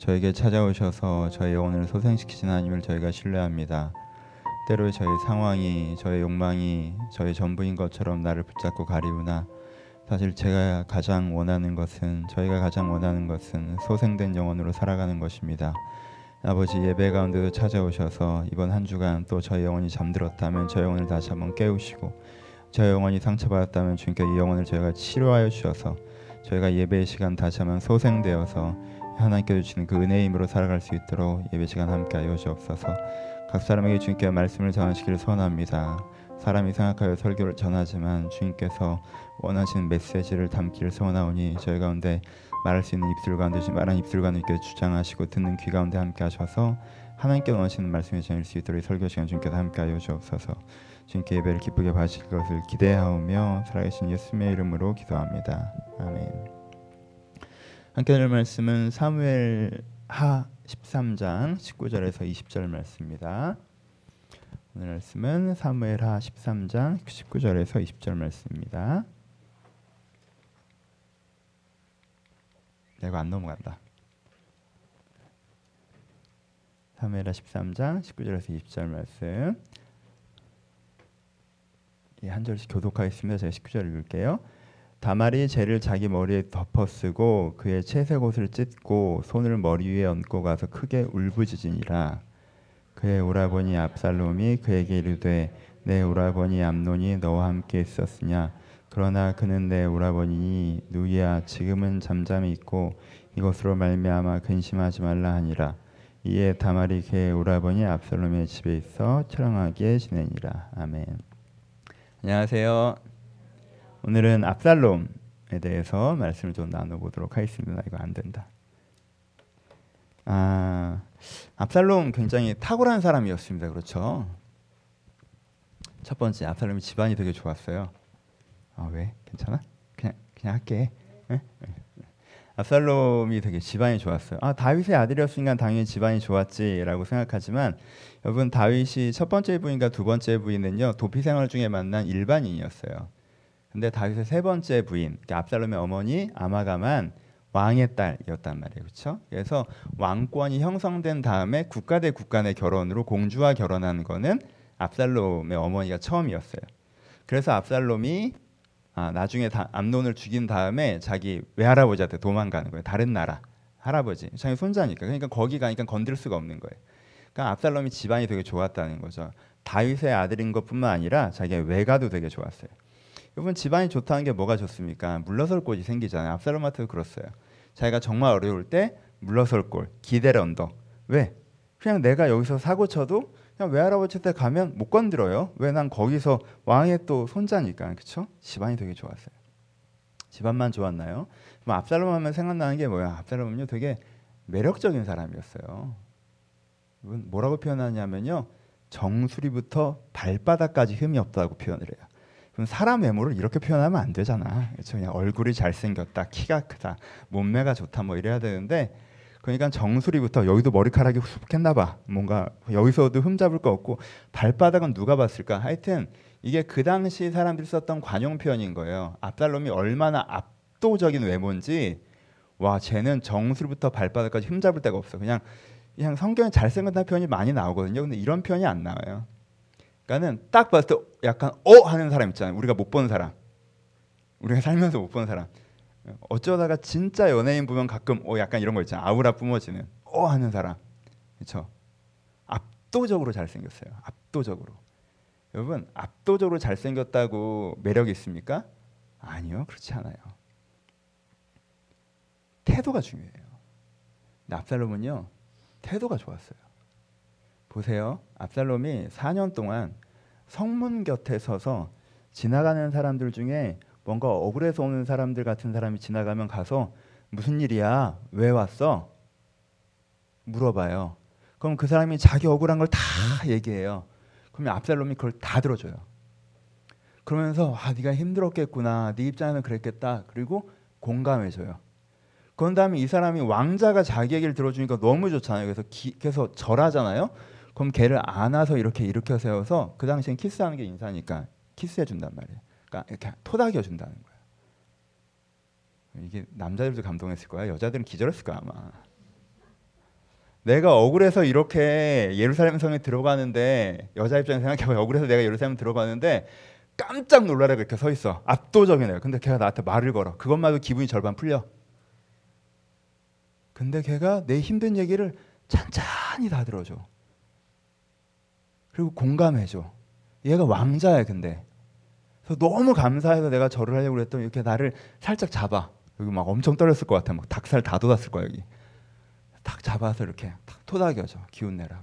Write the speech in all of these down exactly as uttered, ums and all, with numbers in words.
저에게 찾아오셔서 저의 영혼을 소생시키신 하나님을 저희가 신뢰합니다. 때로 저희 상황이, 저의 욕망이 저의 전부인 것처럼 나를 붙잡고 가리우나 사실 제가 가장 원하는 것은, 저희가 가장 원하는 것은 소생된 영혼으로 살아가는 것입니다. 아버지, 예배 가운데도 찾아오셔서 이번 한 주간 또 저의 영혼이 잠들었다면 저 영혼을 다시 한번 깨우시고, 저의 영혼이 상처받았다면 주님께 이 영혼을 저희가 치료하여 주셔서 저희가 예배의 시간 다시 한번 소생되어서 하나님께서 주시는 그 은혜의 힘으로 살아갈 수 있도록 예배 시간 함께 하여 주옵소서. 각 사람에게 주님께 말씀을 전하시기를 소원합니다. 사람이 생각하여 설교를 전하지만 주님께서 원하시는 메시지를 담기를 소원하오니 저희 가운데 말할 수 있는 입술 가운데 말한 입술 가운데 주장하시고 듣는 귀 가운데 함께 하셔서 하나님께 원하시는 말씀을 전할 수 있도록 설교 시간 주님께서 함께 하여 주옵소서. 주님께 예배를 기쁘게 받으실 것을 기대하오며 살아계신 예수님의 이름으로 기도합니다. 아멘. 함께 들을 말씀은 사무엘하 십삼 장 십구 절에서 이십 절 말씀입니다. 오늘 말씀은 사무엘하 십삼 장 십구 절에서 이십 절 말씀입니다. 내가 안 넘어간다. 사무엘하 십삼 장 십구 절에서 이십 절 말씀. 예, 한 절씩 교독하겠습니다. 제가 십구 절 읽을게요. 다말이 재를 자기 머리에 덮어쓰고 그의 채색 옷을 찢고 손을 머리 위에 얹고 가서 크게 울부짖으니라. 그의 오라버니 압살롬이 그에게 이르되 내 오라버니 암논이 너와 함께 있었으냐. 그러나 그는 내 오라버니니 누이야 지금은 잠잠히 있고 이것으로 말미암아 근심하지 말라 하니라. 이에 다말이 그의 오라버니 압살롬의 집에 있어 처량하게 지내니라. 아멘. 안녕하세요. 오늘은 압살롬에 대해서 말씀을 좀 나눠보도록 하겠습니다. 이거 안 된다. 아, 압살롬 굉장히 탁월한 사람이었습니다. 그렇죠? 첫 번째, 압살롬이 집안이 되게 좋았어요. 아, 왜? 괜찮아? 그냥 그냥 할게. 에? 압살롬이 되게 집안이 좋았어요. 아, 다윗의 아들이었으니까 당연히 집안이 좋았지라고 생각하지만 여러분, 다윗이 첫 번째 부인과 두 번째 부인은요 도피 생활 중에 만난 일반인이었어요. 근데 다윗의 세 번째 부인, 그러니까 압살롬의 어머니 아마가만 왕의 딸이었단 말이에요. 그렇죠? 그래서 왕권이 형성된 다음에 국가 대 국가 내 결혼으로 공주와 결혼한 거는 압살롬의 어머니가 처음이었어요. 그래서 압살롬이 아, 나중에 다, 암논을 죽인 다음에 자기 외할아버지한테 도망가는 거예요. 다른 나라 할아버지, 자기 손자니까. 그러니까 거기 가니까 건들 수가 없는 거예요. 그러니까 압살롬이 집안이 되게 좋았다는 거죠. 다윗의 아들인 것뿐만 아니라 자기의 외가도 되게 좋았어요. 여러분, 집안이 좋다는 게 뭐가 좋습니까? 물러설 곳이 생기잖아요. 압살롬한테도 그렇어요. 자기가 정말 어려울 때 물러설 곳, 기댈 언덕. 왜? 그냥 내가 여기서 사고 쳐도 그냥 외할아버지 때 가면 못 건드려요. 왜? 난 거기서 왕의 또 손자니까. 그렇죠? 집안이 되게 좋았어요. 집안만 좋았나요? 뭐 압살롬 하면 생각나는 게 뭐야? 압살롬은요 되게 매력적인 사람이었어요. 뭐라고 표현하냐면요, 정수리부터 발바닥까지 흠이 없다고 표현을 해요. 그럼 사람 외모를 이렇게 표현하면 안 되잖아. 그렇죠? 그냥 얼굴이 잘생겼다, 키가 크다, 몸매가 좋다 뭐 이래야 되는데, 그러니까 정수리부터 여기도 머리카락이 후숙했나 봐. 뭔가 여기서도 흠 잡을 거 없고 발바닥은 누가 봤을까? 하여튼 이게 그 당시 사람들이 썼던 관용 표현인 거예요. 압살롬이 얼마나 압도적인 외모인지, 와, 쟤는 정수리부터 발바닥까지 흠 잡을 데가 없어. 그냥 그냥 성경에 잘생겼다는 표현이 많이 나오거든요. 근데 이런 표현이 안 나와요. 그러니까는 딱 봤을 때 약간 어 하는 사람 있잖아요. 우리가 못 본 사람, 우리가 살면서 못 본 사람. 어쩌다가 진짜 연예인 보면 가끔 어 약간 이런 거 있잖아요. 아우라 뿜어지는 어 하는 사람. 그렇죠? 압도적으로 잘생겼어요. 압도적으로. 여러분, 압도적으로 잘생겼다고 매력이 있습니까? 아니요, 그렇지 않아요. 태도가 중요해요. 근데 압살롬은요 태도가 좋았어요. 보세요. 압살롬이 사 년 동안 성문 곁에 서서 지나가는 사람들 중에 뭔가 억울해서 오는 사람들 같은 사람이 지나가면 가서 무슨 일이야? 왜 왔어? 물어봐요. 그럼 그 사람이 자기 억울한 걸 다 얘기해요. 그러면 압살롬이 그걸 다 들어줘요. 그러면서 아, 네가 힘들었겠구나. 네 입장에는 그랬겠다. 그리고 공감해줘요. 그런 다음에 이 사람이 왕자가 자기 얘기를 들어주니까 너무 좋잖아요. 그래서 기, 그래서 절하잖아요. 그럼 걔를 안아서 이렇게 일으켜 세워서, 그 당시엔 키스하는 게 인사니까 키스해 준단 말이에요. 그러니까 이렇게 토닥여 준다는 거예요. 이게 남자들도 감동했을 거야. 여자들은 기절했을 거야 아마. 내가 억울해서 이렇게 예루살렘 성에 들어가는데 여자 입장에서 생각해봐요. 억울해서 내가 예루살렘 들어가는데 깜짝 놀라라 그렇게 서 있어. 압도적이네요. 근데 걔가 나한테 말을 걸어. 그것만도 기분이 절반 풀려. 근데 걔가 내 힘든 얘기를 찬찬히 다 들어줘. 그리고 공감해줘. 얘가 왕자야. 근데 그래서 너무 감사해서 내가 절을 하려고 그랬더니 이렇게 나를 살짝 잡아. 여기 막 엄청 떨렸을 것 같아. 막 닭살 다 돋았을 거야 여기. 탁 잡아서 이렇게 탁 토닥여줘. 기운 내라고.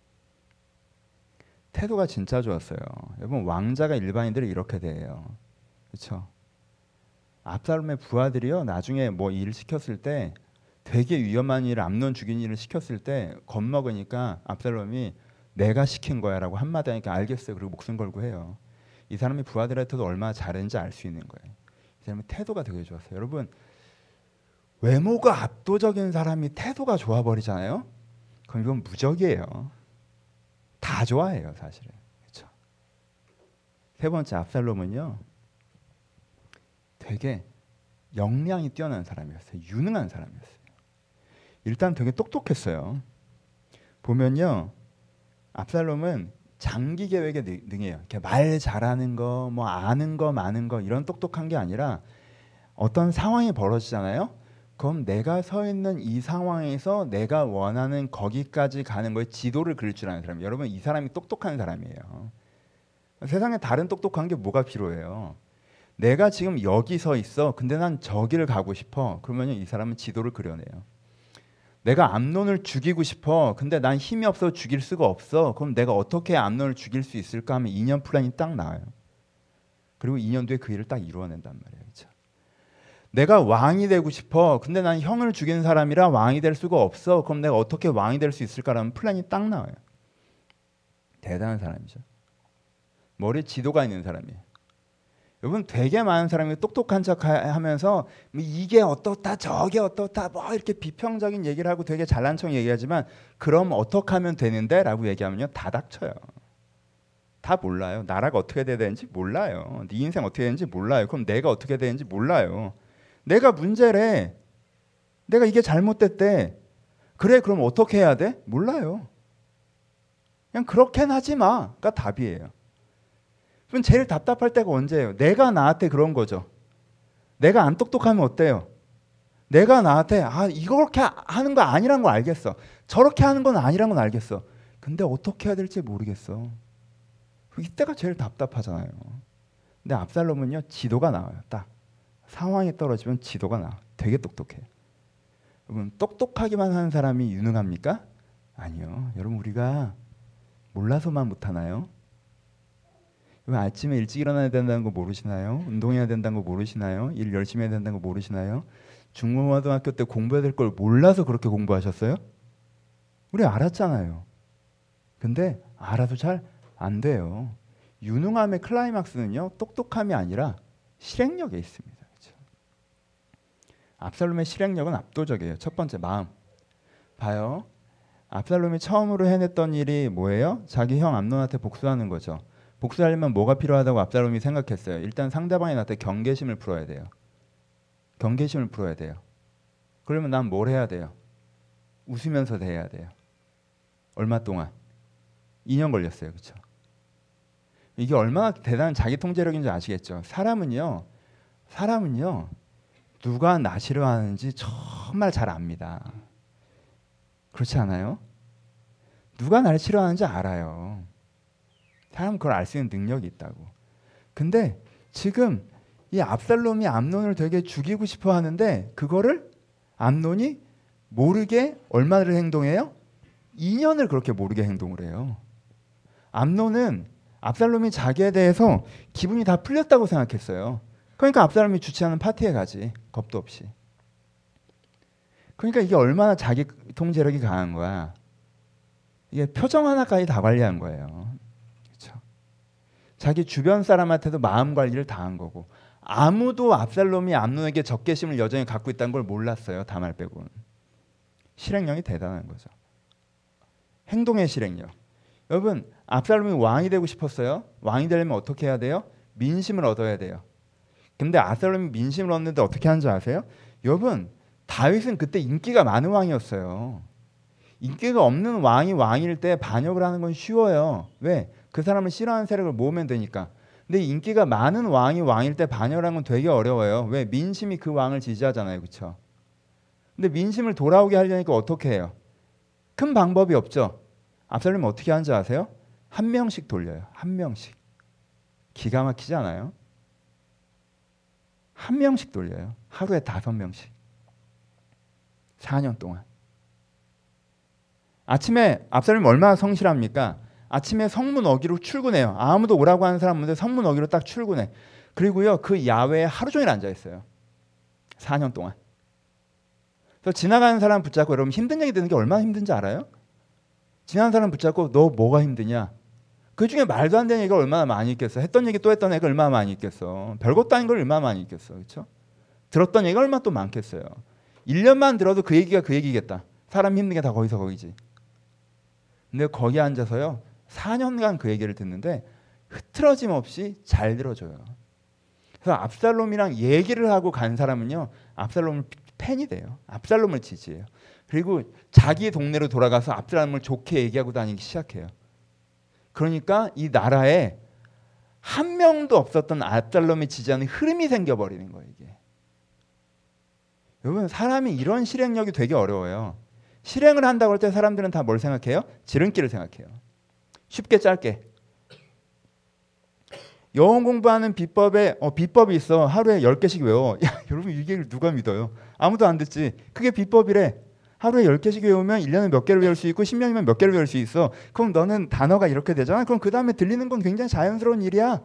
태도가 진짜 좋았어요. 여러분 왕자가 일반인들이 이렇게 돼요. 그렇죠? 압살롬의 부하들이요. 나중에 뭐 일을 시켰을 때 되게 위험한 일을 암논 죽인 일을 시켰을 때 겁먹으니까 압살롬이 내가 시킨 거야라고 한마디 하니까 알겠어요. 그리고 목숨 걸고 해요. 이 사람이 부하들한테도 얼마나 잘했는지 알 수 있는 거예요. 이 사람의 태도가 되게 좋았어요. 여러분 외모가 압도적인 사람이 태도가 좋아버리잖아요. 그럼 이건 무적이에요. 다 좋아해요, 사실은. 그렇죠? 세 번째 압살롬은요, 되게 역량이 뛰어난 사람이었어요. 유능한 사람이었어요. 일단 되게 똑똑했어요. 보면요, 압살롬은 장기 계획에 능해요. 이렇게 말 잘하는 거, 뭐 아는 거, 많은 거 이런 똑똑한 게 아니라 어떤 상황이 벌어지잖아요. 그럼 내가 서 있는 이 상황에서 내가 원하는 거기까지 가는 거에 지도를 그릴 줄 아는 사람이에요. 여러분 이 사람이 똑똑한 사람이에요. 세상에 다른 똑똑한 게 뭐가 필요해요? 내가 지금 여기 서 있어. 근데 난 저기를 가고 싶어. 그러면 이 사람은 지도를 그려내요. 내가 암논을 죽이고 싶어. 근데 난 힘이 없어 죽일 수가 없어. 그럼 내가 어떻게 암논을 죽일 수 있을까 하면 이 년 플랜이 딱 나와요. 그리고 이 년 뒤에 그 일을 딱 이루어낸단 말이에요. 그렇죠? 내가 왕이 되고 싶어. 근데 난 형을 죽인 사람이라 왕이 될 수가 없어. 그럼 내가 어떻게 왕이 될 수 있을까라는 플랜이 딱 나와요. 대단한 사람이죠. 머리에 지도가 있는 사람이에요. 여러분 되게 많은 사람이 똑똑한 척 하면서 이게 어떻다 저게 어떻다 뭐 이렇게 비평적인 얘기를 하고 되게 잘난 척 얘기하지만 그럼 어떻게 하면 되는데? 라고 얘기하면요 다 닥쳐요. 다 몰라요. 나라가 어떻게 돼야 되는지 몰라요. 네 인생 어떻게 되는지 몰라요. 그럼 내가 어떻게 되는지 몰라요. 내가 문제래. 내가 이게 잘못됐대. 그래 그럼 어떻게 해야 돼? 몰라요. 그냥 그렇게는 하지 마가 답이에요. 그럼 제일 답답할 때가 언제예요? 내가 나한테 그런 거죠. 내가 안 똑똑하면 어때요? 내가 나한테 아 이렇게 하는 거 아니란 걸 알겠어. 저렇게 하는 건 아니란 건 알겠어. 근데 어떻게 해야 될지 모르겠어. 이때가 제일 답답하잖아요. 근데 압살롬은요 지도가 나와요. 딱 상황이 떨어지면 지도가 나와. 되게 똑똑해요. 여러분 똑똑하기만 하는 사람이 유능합니까? 아니요. 여러분 우리가 몰라서만 못하나요? 여러분 아침에 일찍 일어나야 된다는 거 모르시나요? 운동해야 된다는 거 모르시나요? 일 열심히 해야 된다는 거 모르시나요? 중고등학교 때 공부해야 될 걸 몰라서 그렇게 공부하셨어요? 우리 알았잖아요. 근데 알아도 잘 안 돼요. 유능함의 클라이막스는요 똑똑함이 아니라 실행력에 있습니다. 그렇죠? 압살롬의 실행력은 압도적이에요. 첫 번째 마음. 봐요. 압살롬이 처음으로 해냈던 일이 뭐예요? 자기 형 암논한테 복수하는 거죠. 복수하려면 뭐가 필요하다고 압살롬이 생각했어요. 일단 상대방이 나한테 경계심을 풀어야 돼요. 경계심을 풀어야 돼요. 그러면 난 뭘 해야 돼요? 웃으면서 대해야 돼요. 얼마 동안? 이 년 걸렸어요. 그렇죠? 이게 얼마나 대단한 자기 통제력인지 아시겠죠? 사람은요. 사람은요. 누가 나 싫어하는지 정말 잘 압니다. 그렇지 않아요? 누가 나를 싫어하는지 알아요. 사람은 그걸 알 수 있는 능력이 있다고. 근데 지금 이 압살롬이 암논을 되게 죽이고 싶어 하는데 그거를 암논이 모르게 얼마를 행동해요? 이 년을 그렇게 모르게 행동을 해요. 암논은 압살롬이 자기에 대해서 기분이 다 풀렸다고 생각했어요. 그러니까 압살롬이 주최하는 파티에 가지. 겁도 없이. 그러니까 이게 얼마나 자기 통제력이 강한 거야. 이게 표정 하나까지 다 관리한 거예요. 그렇죠? 자기 주변 사람한테도 마음 관리를 다 한 거고 아무도 압살롬이 암논에게 적개심을 여전히 갖고 있다는 걸 몰랐어요. 다말 빼고는. 실행력이 대단한 거죠. 행동의 실행력. 여러분 압살롬이 왕이 되고 싶었어요. 왕이 되려면 어떻게 해야 돼요? 민심을 얻어야 돼요. 근데 압살롬이 민심을 얻는데 어떻게 하는지 아세요? 여러분 다윗은 그때 인기가 많은 왕이었어요. 인기가 없는 왕이 왕일 때 반역을 하는 건 쉬워요. 왜? 그 사람을 싫어하는 세력을 모으면 되니까. 근데 인기가 많은 왕이 왕일 때 반역을 하는 건 되게 어려워요. 왜? 민심이 그 왕을 지지하잖아요. 그렇죠? 근데 민심을 돌아오게 하려니까 어떻게 해요? 큰 방법이 없죠. 압살롬이 어떻게 하는지 아세요? 한 명씩 돌려요. 한 명씩. 기가 막히지 않아요? 한 명씩 돌려요. 하루에 다섯 명씩. 사 년 동안. 아침에 압살롬이 얼마나 성실합니까? 아침에 성문 어기로 출근해요. 아무도 오라고 하는 사람 없는데 성문 어기로 딱 출근해. 그리고요, 그 야외에 하루 종일 앉아 있어요. 사 년 동안. 그래서 지나가는 사람 붙잡고, 여러분 힘든 얘기 듣는 게 얼마나 힘든지 알아요? 지나가는 사람 붙잡고 너 뭐가 힘드냐? 그 중에 말도 안 되는 얘기가 얼마나 많이 있겠어. 했던 얘기 또 했던 얘기가 얼마나 많이 있겠어. 별것도 아닌 걸 얼마나 많이 있겠어. 그렇죠? 들었던 얘기가 얼마나 또 많겠어요. 일 년만 들어도 그 얘기가 그 얘기겠다. 사람 힘든 게 다 거기서 거기지. 근데 거기 앉아서요, 사 년간 그 얘기를 듣는데 흐트러짐 없이 잘 들어줘요. 그래서 압살롬이랑 얘기를 하고 간 사람은요, 압살롬을 팬이 돼요. 압살롬을 지지해요. 그리고 자기 동네로 돌아가서 압살롬을 좋게 얘기하고 다니기 시작해요. 그러니까 이 나라에 한 명도 없었던 압살롬이 지지하는 흐름이 생겨버리는 거예요. 이게. 여러분, 사람이 이런 실행력이 되게 어려워요. 실행을 한다고 할 때 사람들은 다 뭘 생각해요? 지름길을 생각해요. 쉽게 짧게. 영어 공부하는 비법에 어, 비법이 있어. 하루에 열 개씩 외워. 야, 여러분 이게 누가 믿어요? 아무도 안 듣지. 그게 비법이래. 하루에 열 개씩 외우면 일 년에 몇 개를 외울 수 있고 십 년이면 몇 개를 외울 수 있어. 그럼 너는 단어가 이렇게 되잖아. 그럼 그 다음에 들리는 건 굉장히 자연스러운 일이야.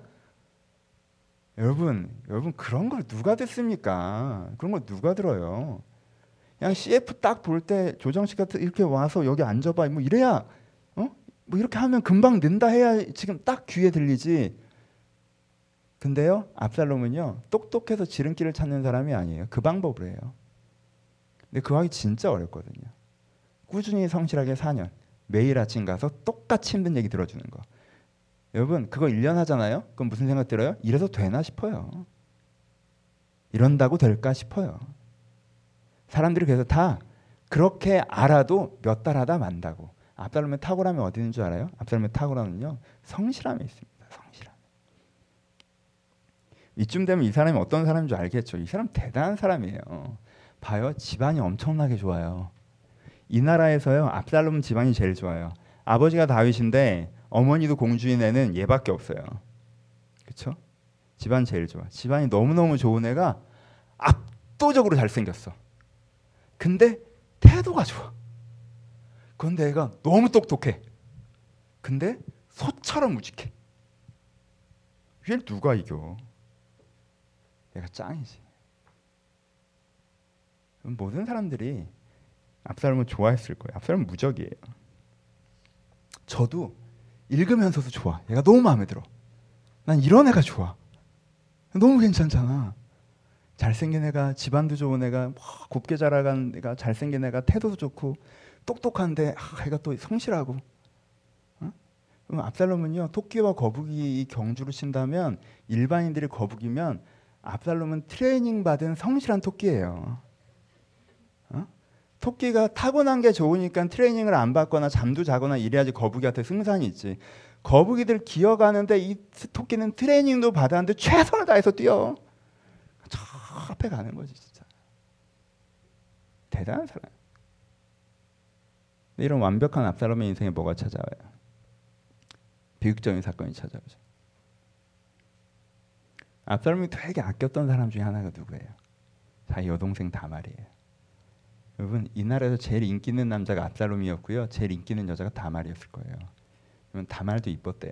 여러분, 여러분 그런 걸 누가 듣습니까? 그런 걸 누가 들어요? 그냥 씨에프 딱 볼 때 조정식 같은 이렇게 와서 여기 앉아봐. 뭐 이래야, 어? 뭐 이렇게 하면 금방 는다 해야 지금 딱 귀에 들리지. 근데요, 압살롬은요, 똑똑해서 지름길을 찾는 사람이 아니에요. 그 방법으로 해요. 근데 그 하기 진짜 어렵거든요. 꾸준히 성실하게 사 년, 매일 아침 가서 똑같이 힘든 얘기 들어주는 거. 여러분, 그거 일 년 하잖아요? 그럼 무슨 생각 들어요? 이래서 되나 싶어요. 이런다고 될까 싶어요. 사람들이 그래서 다 그렇게 알아도 몇 달 하다 만다고. 압살롬의 탁월함이 어디 있는 줄 알아요? 압살롬의 탁월함은요, 성실함에 있습니다. 성실함. 이쯤 되면 이 사람이 어떤 사람인 줄 알겠죠. 이 사람 대단한 사람이에요. 봐요, 집안이 엄청나게 좋아요. 이 나라에서요, 압살롬 집안이 제일 좋아요. 아버지가 다윗인데 어머니도 공주인 애는 얘밖에 없어요. 그렇죠? 집안 제일 좋아. 집안이 너무너무 좋은 애가 압도적으로 잘생겼어. 근데 태도가 좋아. 그런데 애가 너무 똑똑해. 근데 소처럼 무직해. 얘를 누가 이겨? 얘가 짱이지. 모든 사람들이 압살롬을 좋아했을 거예요. 압살롬은 무적이에요. 저도 읽으면서도 좋아. 얘가 너무 마음에 들어. 난 이런 애가 좋아. 너무 괜찮잖아. 잘생긴 애가, 집안도 좋은 애가, 뭐 곱게 자라간 애가, 잘생긴 애가, 태도도 좋고 똑똑한데 아, 애가 또 성실하고. 어? 그럼 압살롬은요, 토끼와 거북이 경주를 친다면 일반인들이 거북이면 압살롬은 트레이닝 받은 성실한 토끼예요. 어? 토끼가 타고난 게 좋으니까 트레이닝을 안 받거나 잠도 자거나 이래야지 거북이한테 승산이 있지. 거북이들 기어가는데 이 토끼는 트레이닝도 받았는데 최선을 다해서 뛰어. 저 앞에 가는 거지 진짜. 대단한 사람. 이런 완벽한 압살롬의 인생에 뭐가 찾아와요? 비극적인 사건이 찾아오죠. 압살롬이 되게 아꼈던 사람 중에 하나가 누구예요? 자기 여동생 다말이에요. 여러분, 이 나라에서 제일 인기 있는 남자가 압살롬이었고요, 제일 인기 있는 여자가 다말이었을 거예요. 그러면 다말도 이뻤대요.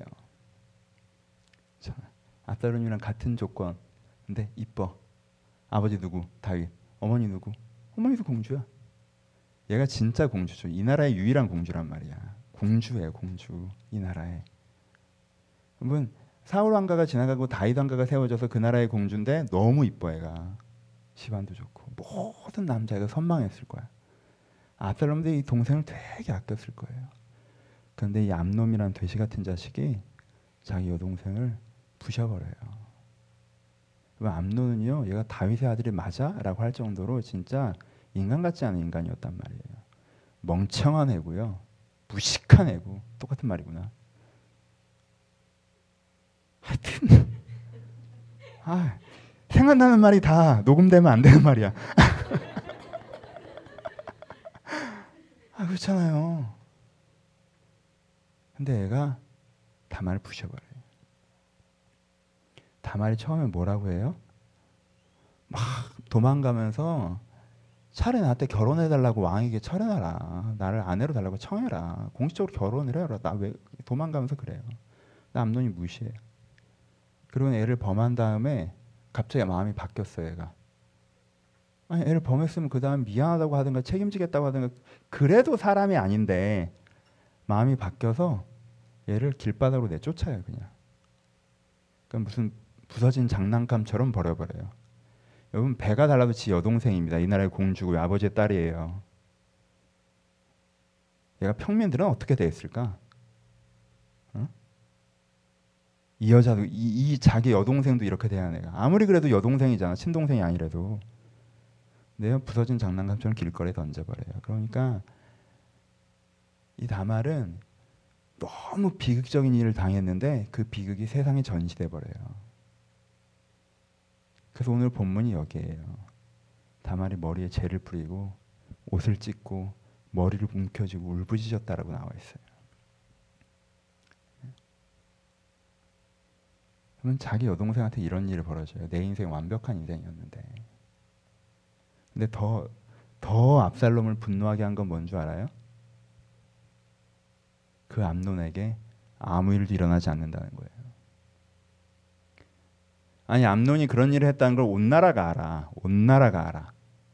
압살롬이랑 같은 조건, 근데 이뻐. 아버지 누구? 다윗. 어머니 누구? 어머니도 공주야. 얘가 진짜 공주죠. 이 나라의 유일한 공주란 말이야. 공주예요, 공주. 이 나라에. 여러분, 사울 왕가가 지나가고 다윗 왕가가 세워져서 그 나라의 공주인데 너무 이뻐 얘가. 집안도 좋고 모든 남자가 선망했을 거야. 압살롬도 이 동생을 되게 아꼈을 거예요. 그런데 이 암놈이란 돼지 같은 자식이 자기 여동생을 부셔버려요. 암논은요, 얘가 다윗의 아들이 맞아? 라고 할 정도로 진짜 인간 같지 않은 인간이었단 말이에요. 멍청한 애고요. 무식한 애고 똑같은 말이구나. 하여튼 아, 생각나는 말이 다 녹음되면 안 되는 말이야. 아, 그렇잖아요. 근데 애가 다말을 부셔버려요. 다말이 처음에 뭐라고 해요? 막 도망가면서 차라리 나한테 결혼해달라고 왕에게 철해놔라. 나를 아내로 달라고 청해라. 공식적으로 결혼을 해라. 나 왜 도망가면서 그래요. 나 암논이 무시해요. 그리고 애를 범한 다음에 갑자기 마음이 바뀌었어요. 애가. 아니 애를 범했으면 그 다음 미안하다고 하든가 책임지겠다고 하든가 그래도 사람이 아닌데 마음이 바뀌어서 얘를 길바닥으로 내쫓아요. 그냥. 그러니까 무슨 부서진 장난감처럼 버려버려요. 여러분 배가 달라도 지 여동생입니다. 이 나라의 공주고 아버지의 딸이에요. 얘가 평민들은 어떻게 됐을까? 어? 이 여자도 이, 이 자기 여동생도 이렇게 대하는 애가 아무리 그래도 여동생이잖아. 친동생이 아니래도. 내가 부서진 장난감처럼 길거리에 던져버려요. 그러니까 이 다말은 너무 비극적인 일을 당했는데 그 비극이 세상에 전시돼 버려요. 그래서 오늘 본문이 여기에요. 다말이 머리에 재를 뿌리고 옷을 찢고 머리를 움켜쥐고 울부짖었다라고 나와 있어요. 그러면 자기 여동생한테 이런 일을 벌어져요. 내 인생 완벽한 인생이었는데. 근데 더, 더 압살롬을 분노하게 한 건 뭔 줄 알아요? 그 암논에게 아무 일도 일어나지 않는다는 거예요. 아니 암논이 그런 일을 했다는 걸 온 나라가 알아. 온 나라가 알아.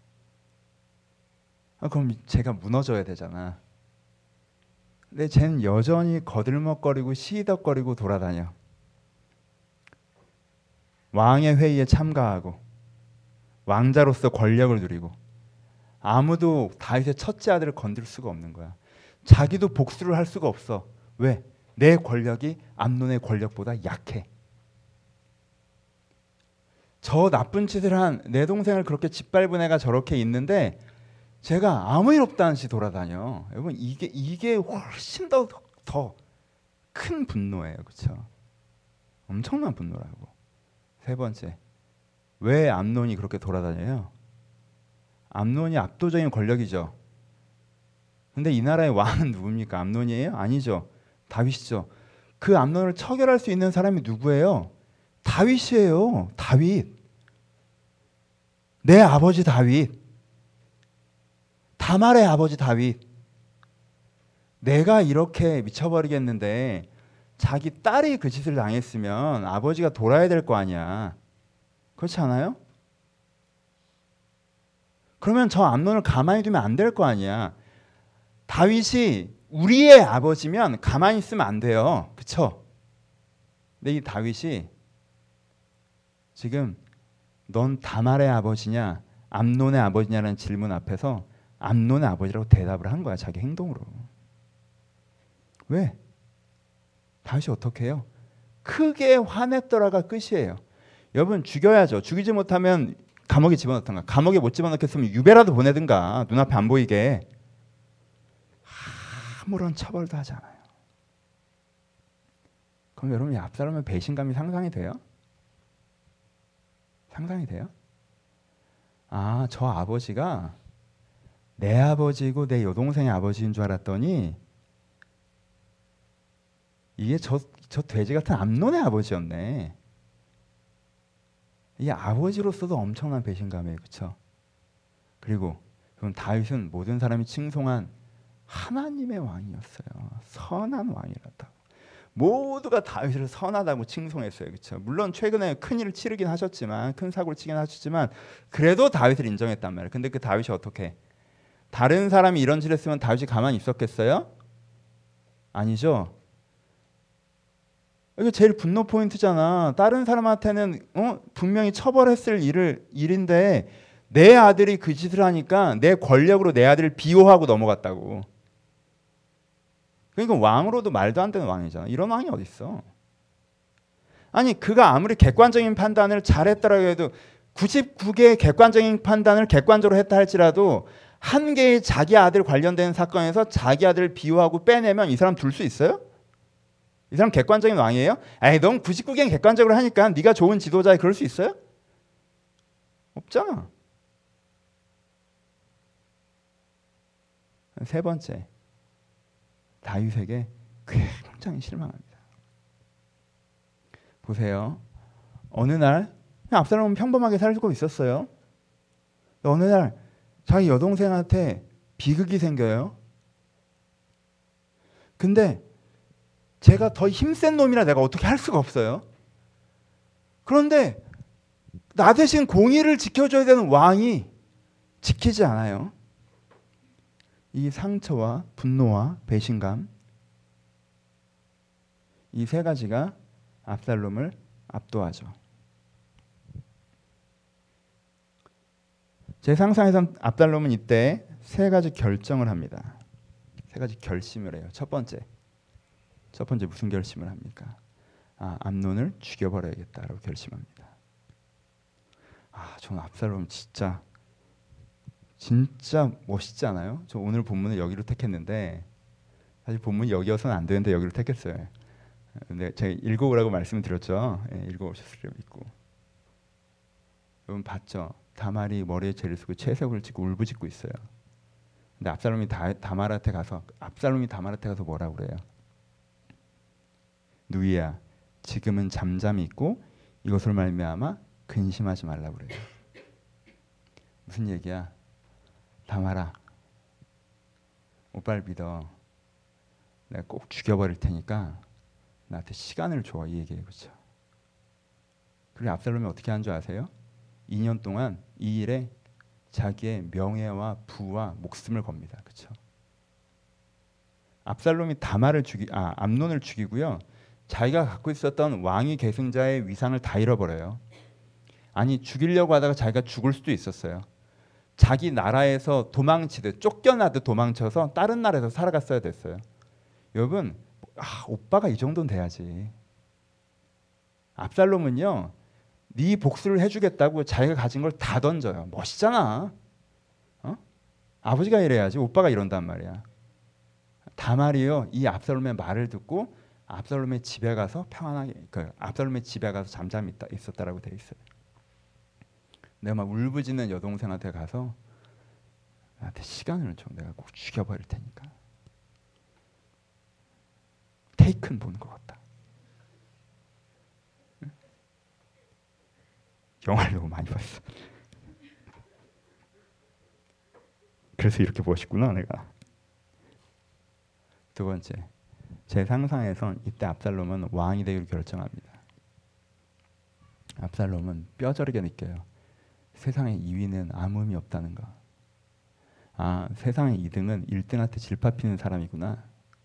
아, 그럼 제가 무너져야 되잖아. 근데 쟤는 여전히 거들먹거리고 시덕거리고 돌아다녀. 왕의 회의에 참가하고 왕자로서 권력을 누리고 아무도 다윗의 첫째 아들을 건들 수가 없는 거야. 자기도 복수를 할 수가 없어. 왜? 내 권력이 암논의 권력보다 약해. 저 나쁜 짓을 한 내 동생을 그렇게 짓밟은 애가 저렇게 있는데 제가 아무 일 없다는 듯이 돌아다녀. 여러분 이게 이게 훨씬 더 더 큰 분노예요. 그렇죠? 엄청난 분노라고. 세 번째. 왜 암논이 그렇게 돌아다녀요? 암논이 압도적인 권력이죠. 근데 이 나라의 왕은 누굽니까? 암논이에요? 아니죠. 다윗이죠. 그 암논을 처결할 수 있는 사람이 누구예요? 다윗이에요. 다윗. 내 아버지 다윗. 다말의 아버지 다윗. 내가 이렇게 미쳐버리겠는데 자기 딸이 그 짓을 당했으면 아버지가 돌아야 될 거 아니야. 그렇지 않아요? 그러면 저 암논을 가만히 두면 안 될 거 아니야. 다윗이 우리의 아버지면 가만히 있으면 안 돼요. 그쵸? 근데 이 다윗이 지금 넌 다말의 아버지냐 암논의 아버지냐라는 질문 앞에서 암논의 아버지라고 대답을 한 거야. 자기 행동으로. 왜? 다윗이 어떻게 해요? 크게 화냈더라가 끝이에요. 여러분 죽여야죠. 죽이지 못하면 감옥에 집어넣던가. 감옥에 못 집어넣겠으면 유배라도 보내든가. 눈앞에 안 보이게. 아무런 처벌도 하지 않아요. 그럼 여러분 이 압살롬의 배신감이 상상이 돼요? 상상이 돼요? 아, 저 아버지가 내 아버지고 내 여동생의 아버지인 줄 알았더니 이게 저, 저 돼지 같은 암논의 아버지였네. 이 아버지로서도 엄청난 배신감이에요. 그렇죠? 그리고 그럼 다윗은 모든 사람이 칭송한 하나님의 왕이었어요. 선한 왕이었다고. 모두가 다윗을 선하다고 칭송했어요. 그렇죠? 물론 최근에 큰 일을 치르긴 하셨지만 큰 사고를 치긴 하셨지만 그래도 다윗을 인정했단 말이에요. 근데 그 다윗이 어떻게? 다른 사람이 이런 짓을 했으면 다윗이 가만히 있었겠어요? 아니죠. 이게 제일 분노 포인트잖아. 다른 사람한테는 어? 분명히 처벌했을 일을, 일인데 내 아들이 그 짓을 하니까 내 권력으로 내 아들을 비호하고 넘어갔다고. 그러니까 왕으로도 말도 안 되는 왕이잖아. 이런 왕이 어딨어. 아니 그가 아무리 객관적인 판단을 잘했더라고 해도 구십구 개의 객관적인 판단을 객관적으로 했다 할지라도 한 개의 자기 아들 관련된 사건에서 자기 아들을 비호하고 빼내면 이 사람 둘 수 있어요? 이 사람 객관적인 왕이에요? 에이, 넌 구십구 개는 객관적으로 하니까 네가 좋은 지도자에 그럴 수 있어요? 없잖아. 세 번째, 다윗에게 굉장히 실망합니다. 보세요. 어느 날 그냥 압살롬은 평범하게 살고 있었어요. 어느 날 자기 여동생한테 비극이 생겨요. 근데 제가 더 힘센 놈이라 내가 어떻게 할 수가 없어요. 그런데 나 대신 공의를 지켜줘야 되는 왕이 지키지 않아요. 이 상처와 분노와 배신감, 이 세 가지가 압살롬을 압도하죠. 제 상상에선 압살롬은 이때 세 가지 결정을 합니다. 세 가지 결심을 해요. 첫 번째, 첫 번째 무슨 결심을 합니까? 아, 암논을 죽여버려야겠다라고 결심합니다. 아, 저는 압살롬 진짜 진짜 멋있지 않아요? 저 오늘 본문을 여기로 택했는데 사실 본문이 여기여서는 안 되는데 여기로 택했어요. 근데 제가 읽어오라고 말씀을 드렸죠. 예, 읽어오셨을 믿고. 여러분 봤죠? 다말이 머리에 재를 쓰고 채색을 짓고 울부짖고 있어요. 근데 압살롬이 다, 다말한테 가서 압살롬이 다말한테 가서 뭐라고 그래요? 누이야, 지금은 잠잠히 있고 이것을 말미암아 근심하지 말라고 그래요. 무슨 얘기야? 다말아, 오빠를 믿어. 내가 꼭 죽여버릴 테니까 나한테 시간을 줘. 이 얘기예요. 그렇죠? 그리고 압살롬이 어떻게 한 줄 아세요? 이 년 동안 이 일에 자기의 명예와 부와 목숨을 겁니다. 그렇죠? 압살롬이 다말을 죽이, 아, 암논을 죽이고요. 자기가 갖고 있었던 왕위 계승자의 위상을 다 잃어버려요. 아니, 죽이려고 하다가 자기가 죽을 수도 있었어요. 자기 나라에서 도망치듯 쫓겨나듯 도망쳐서 다른 나라에서 살아갔어야 됐어요. 여러분, 아, 오빠가 이 정도는 돼야지. 압살롬은요, 네 복수를 해주겠다고 자기가 가진 걸 다 던져요. 멋있잖아. 어? 아버지가 이래야지 오빠가 이런단 말이야. 다말이요, 이 압살롬의 말을 듣고 압살롬의 집에 가서 평안하게, 그 압살롬의 집에 가서 잠잠히 있다, 있었다라고 돼 있어요. 내가 막 울부짖는 여동생한테 가서 나한테 시간을 줘. 내가 꼭 죽여버릴 테니까. 테이큰 보는 것 같다. 응? 영화를 너무 많이 봤어. 그래서 이렇게 멋있구나 내가. 두 번째, 제 상상에선 이때 압살롬은 왕이 되기로 결정합니다. 압살롬은 뼈저리게 느껴요. 세상의 이 위는 아무 의미 없다는 거. 아, 세상의 이 등은 일 등한테 질파피는 사람이구나.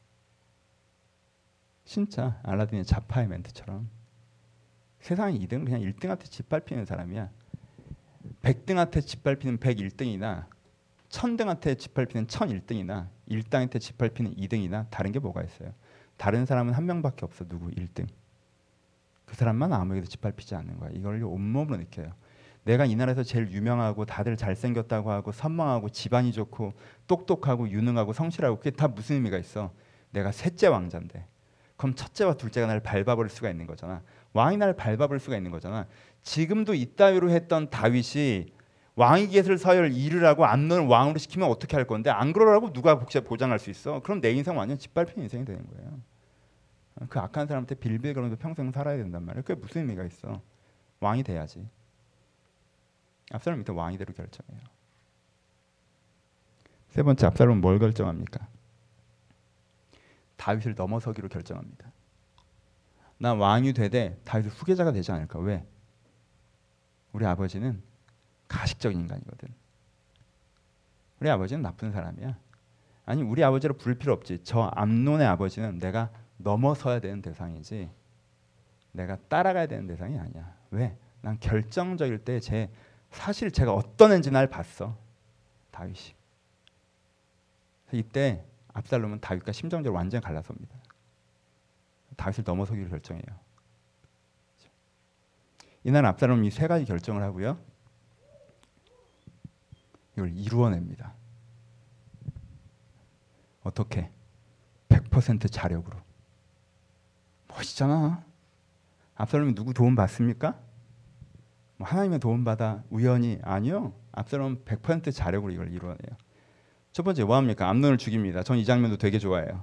진짜 알라딘의 자파의 멘트처럼 세상의 이 등은 그냥 일 등한테 짓밟히는 사람이야. 백 등한테 짓밟히는 백일 등이나 천 등한테 짓밟히는 천일 등이나 일 등한테 짓밟히는 이 등이나 다른 게 뭐가 있어요? 다른 사람은 한 명밖에 없어. 누구? 일 등. 그 사람만 아무에게도 짓밟히지 않는 거야. 이걸 온몸으로 느껴요. 내가 이 나라에서 제일 유명하고 다들 잘생겼다고 하고 선망하고 집안이 좋고 똑똑하고 유능하고 성실하고 그게 다 무슨 의미가 있어? 내가 셋째 왕자인데. 그럼 첫째와 둘째가 날 밟아버릴 수가 있는 거잖아. 왕이 날 밟아버릴 수가 있는 거잖아. 지금도 이따위로 했던 다윗이 왕위 계승 서열 일을 하고 암논을 왕으로 시키면 어떻게 할 건데 안 그러라고 누가 보장할 수 있어? 그럼 내 인생 완전 짓밟힌 인생이 되는 거예요. 그 악한 사람한테 빌빌거리면서 평생 살아야 된단 말이야. 그게 무슨 의미가 있어? 왕이 돼야지. 압살롬 밑에 왕이 되로 결정해요. 세 번째, 압살롬은 뭘 결정합니까? 다윗을 넘어서기로 결정합니다. 나 왕이 되되 다윗의 후계자가 되지 않을까? 왜? 우리 아버지는 가식적인 인간이거든. 우리 아버지는 나쁜 사람이야. 아니, 우리 아버지로 부를 필요 없지. 저 암논의 아버지는 내가 넘어서야 되는 대상이지 내가 따라가야 되는 대상이 아니야. 왜? 난 결정적일 때 제 사실 제가 어떤 애인지 날 봤어. 다윗이. 이때 압살롬은 다윗과 심정적으로 완전히 갈라섭니다. 다윗을 넘어서기로 결정해요. 이날 압살롬이 세 가지 결정을 하고요. 이걸 이루어냅니다. 어떻게? 백 퍼센트 자력으로. 멋있잖아. 압살롬이 누구 도움 받습니까? 뭐 하나님의 도움 받아 우연히? 아니요. 압살롬은 백 퍼센트 자력으로 이걸 이루어내요. 첫 번째 뭐 합니까? 암논을 죽입니다. 전 이 장면도 되게 좋아해요.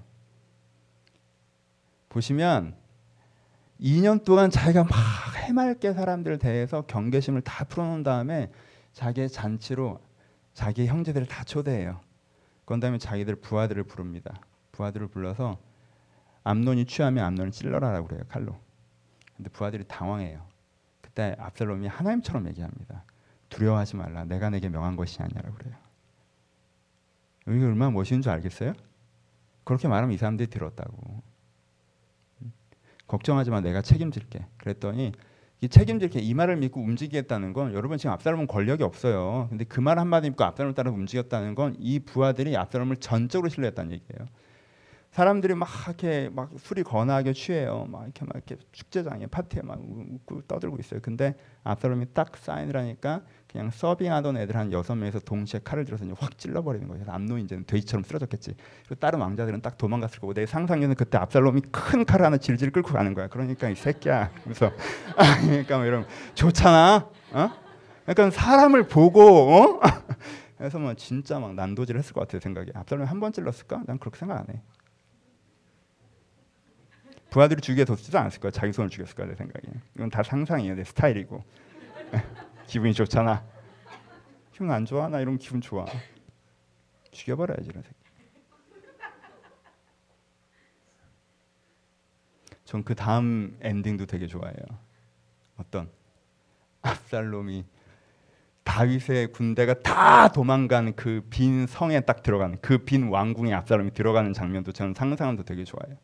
보시면 이 년 동안 자기가 막 해맑게 사람들 대해서 경계심을 다 풀어놓은 다음에 자기의 잔치로 자기 형제들을 다 초대해요. 그런 다음에 자기들 부하들을 부릅니다. 부하들을 불러서 암논이 취하면 암논을 찔러라라고 그래요. 칼로. 근데 부하들이 당황해요. 그때 압살롬이 하나님처럼 얘기합니다. 두려워하지 말라. 내가 내게 명한 것이 아니라고 그래요. 이게 얼마나 멋있는 줄 알겠어요? 그렇게 말하면 이 사람들이 들었다고. 걱정하지 마. 내가 책임질게. 그랬더니 이 책임질게 이 말을 믿고 움직이겠다는 건 여러분 지금 압살롬은 권력이 없어요. 근데 그 말 한마디 믿고 압살롬을 따라 움직였다는 건 이 부하들이 압살롬을 전적으로 신뢰했다는 얘기예요. 사람들이 막 이렇게 막 술이 거나하게 취해요. 막 이렇게 막 이렇게 축제장에 파티에 막 웃고 떠들고 있어요. 근데 압살롬이 딱 사인을 하니까 그냥 서빙하던 애들 한 여섯 명에서 동시에 칼을 들어서 이제 확 찔러버리는 거예요. 암논이 이제는 돼지처럼 쓰러졌겠지. 그리고 다른 왕자들은 딱 도망갔을 거고 내 상상에는 그때 압살롬이 큰 칼 하나 질질 끌고 가는 거야. 그러니까 이 새끼야. 그래서 아, 그러니까 뭐 이런 좋잖아. 어? 약간 사람을 보고 어? 그래서 뭐 진짜 막 난도질 했을 것 같아요. 생각이. 압살롬이 한 번 찔렀을까? 난 그렇게 생각 안 해. 부하들이 죽여뒀지도 않았을 거야. 자기 손을 죽였을 거야. 내 생각에. 이건 다 상상이에요. 내 스타일이고. 기분이 좋잖아. 기분 안 좋아? 나 이러면 기분 좋아. 죽여버려야지 이런 새끼. 전 그 다음 엔딩도 되게 좋아해요. 어떤? 압살롬이 다윗의 군대가 다 도망간 그 빈 성에 딱 들어가는 그 빈 왕궁에 압살롬이 들어가는 장면도 저는 상상도 되게 좋아해요.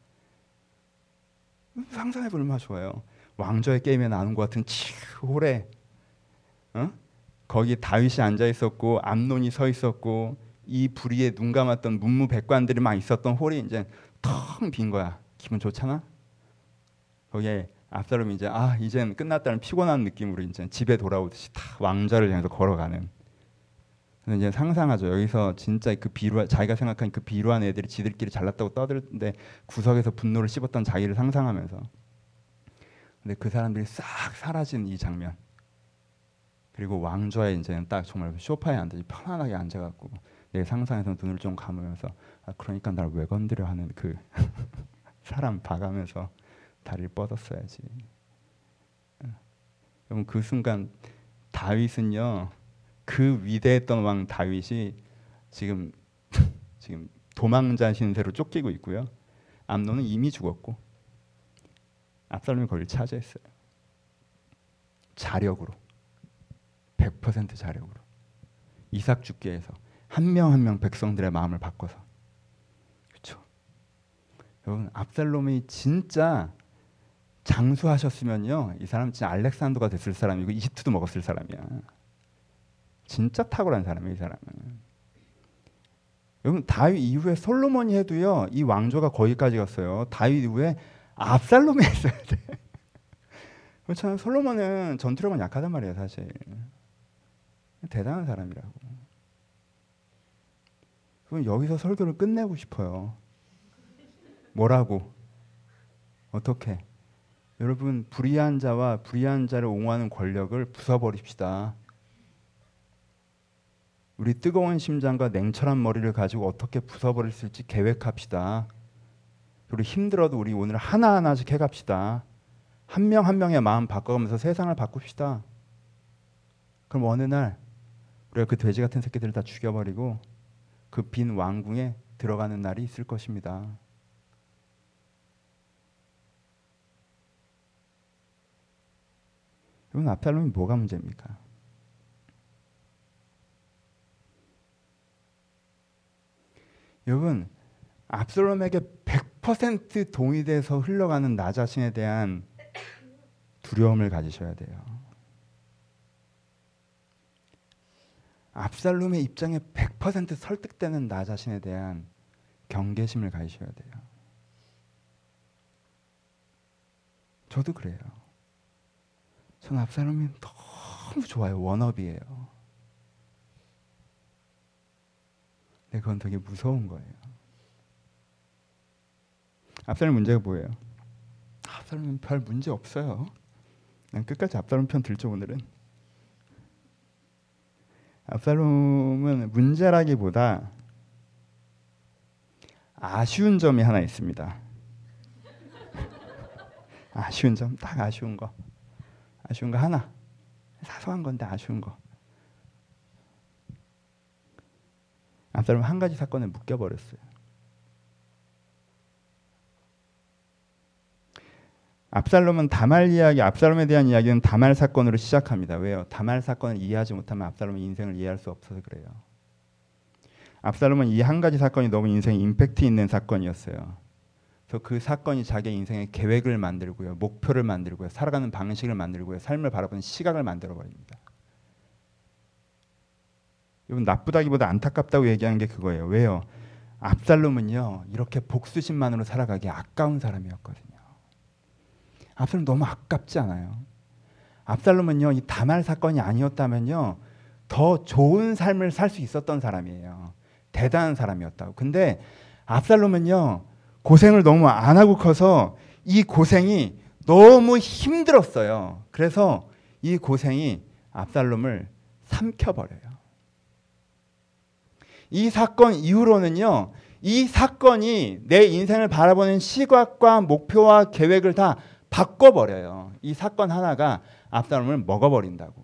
상상해보면 얼마나 좋아요. 왕좌의 게임에 나오는 것 같은 치홀해. 어? 거기 다윗이 앉아 있었고 암논이 서 있었고 이 불의에 눈 감았던 문무백관들이 막 있었던 홀이 이제 텅 빈 거야. 기분 좋잖아. 거기에 압살롬이 이제 아 이젠 끝났다는 피곤한 느낌으로 이제 집에 돌아오듯이 다 왕좌를 향해서 걸어가는. 근데 이제 상상하죠. 여기서 진짜 그 비루 자기가 생각한 그 비루한 애들이 지들끼리 잘났다고 떠들는데 구석에서 분노를 씹었던 자기를 상상하면서. 근데 그 사람들이 싹 사라진 이 장면. 그리고 왕좌에 이제 딱 정말 소파에 앉아 편안하게 앉아갖고 내 상상에서 눈을 좀 감으면서 아 그러니까 날 왜 건드려 하는 그 사람 봐가면서 다리를 뻗었어야지. 여러분 그 순간 다윗은요. 그 위대했던 왕 다윗이 지금 지금 도망자 신세로 쫓기고 있고요. 암논은 이미 죽었고 압살롬이 거기를 차지했어요. 자력으로 백 퍼센트 자력으로 이삭 죽게 해서 한 명 한 명 백성들의 마음을 바꿔서. 그렇죠. 여러분 압살롬이 진짜 장수하셨으면요. 이 사람 진짜 알렉산더가 됐을 사람이고 이집트도 먹었을 사람이야. 진짜 탁월한 사람이에요, 이 사람은. 여러분 다윗 이후에 솔로몬이 해도요. 이 왕조가 거기까지 갔어요. 다윗 이후에 압살롬이 했어야 돼. 그렇잖아요. 솔로몬은 전투력은 약하단 말이에요, 사실. 대단한 사람이라고. 그럼 여기서 설교를 끝내고 싶어요. 뭐라고? 어떻게? 여러분 불의한 자와 불의한 자를 옹호하는 권력을 부숴버립시다. 우리 뜨거운 심장과 냉철한 머리를 가지고 어떻게 부숴버릴 수 있을지 계획합시다. 그리고 힘들어도 우리 오늘 하나하나씩 해갑시다. 한 명 한 명의 마음 바꿔가면서 세상을 바꿉시다. 그럼 어느 날 우리가 그 돼지 같은 새끼들을 다 죽여버리고 그 빈 왕궁에 들어가는 날이 있을 것입니다. 여러분 압살롬이 뭐가 문제입니까? 여러분 압살롬에게 백 퍼센트 동의돼서 흘러가는 나 자신에 대한 두려움을 가지셔야 돼요. 압살롬의 입장에 백 퍼센트 설득되는 나 자신에 대한 경계심을 가지셔야 돼요. 저도 그래요. 저는 압살롬이 너무 좋아요. 워너비예요. 근데 그건 되게 무서운 거예요. 압살롬 문제가 뭐예요? 압살롬은 별 문제 없어요. 난 끝까지 압살롬 편 들죠 오늘은. 압살롬은 문제라기보다 아쉬운 점이 하나 있습니다. 아쉬운 점, 딱 아쉬운 거. 아쉬운 거 하나. 사소한 건데 아쉬운 거. 압살롬 한 가지 사건에 묶여버렸어요. 압살롬은 다말 이야기, 압살롬에 대한 이야기는 다말 사건으로 시작합니다. 왜요? 다말 사건을 이해하지 못하면 압살롬의 인생을 이해할 수 없어서 그래요. 압살롬은 이 한 가지 사건이 너무 인생에 임팩트 있는 사건이었어요. 그래서 그 사건이 자기의 인생의 계획을 만들고요, 목표를 만들고요, 살아가는 방식을 만들고요, 삶을 바라보는 시각을 만들어 버립니다. 여러분, 나쁘다기보다 안타깝다고 얘기하는 게 그거예요. 왜요? 압살롬은요, 이렇게 복수심만으로 살아가기 아까운 사람이었거든요. 압살롬 너무 아깝지 않아요? 압살롬은요, 이 다말 사건이 아니었다면요, 더 좋은 삶을 살 수 있었던 사람이에요. 대단한 사람이었다고. 근데 압살롬은요, 고생을 너무 안 하고 커서 이 고생이 너무 힘들었어요. 그래서 이 고생이 압살롬을 삼켜버려요. 이 사건 이후로는요, 이 사건이 내 인생을 바라보는 시각과 목표와 계획을 다 바꿔버려요. 이 사건 하나가 압살롬을 먹어버린다고.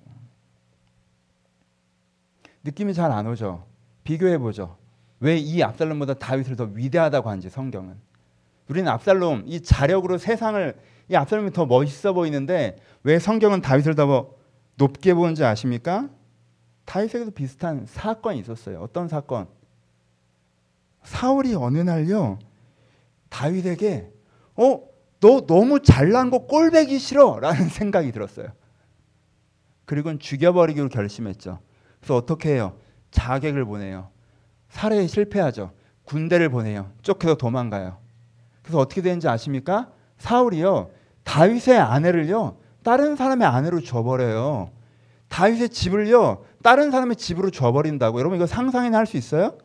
느낌이 잘 안 오죠? 비교해보죠. 왜 이 압살롬보다 다윗을 더 위대하다고 하는지 성경은. 우리는 압살롬, 이 자력으로 세상을, 이 압살롬이 더 멋있어 보이는데 왜 성경은 다윗을 더 높게 보는지 아십니까? 다윗에게도 비슷한 사건이 있었어요. 어떤 사건? 사울이 어느 날요, 다윗에게 어? 너 너무 잘난 거 꼴배기 싫어 라는 생각이 들었어요. 그리고는 죽여버리기로 결심했죠. 그래서 어떻게 해요? 자객을 보내요. 살해에 실패하죠. 군대를 보내요. 쫓겨서 도망가요. 그래서 어떻게 되는지 아십니까? 사울이요, 다윗의 아내를요, 다른 사람의 아내로 줘버려요. 다윗의 집을요, 다른 사람의 집으로 줘버린다고. 여러분, 이거 상상이나 할 수 있어요?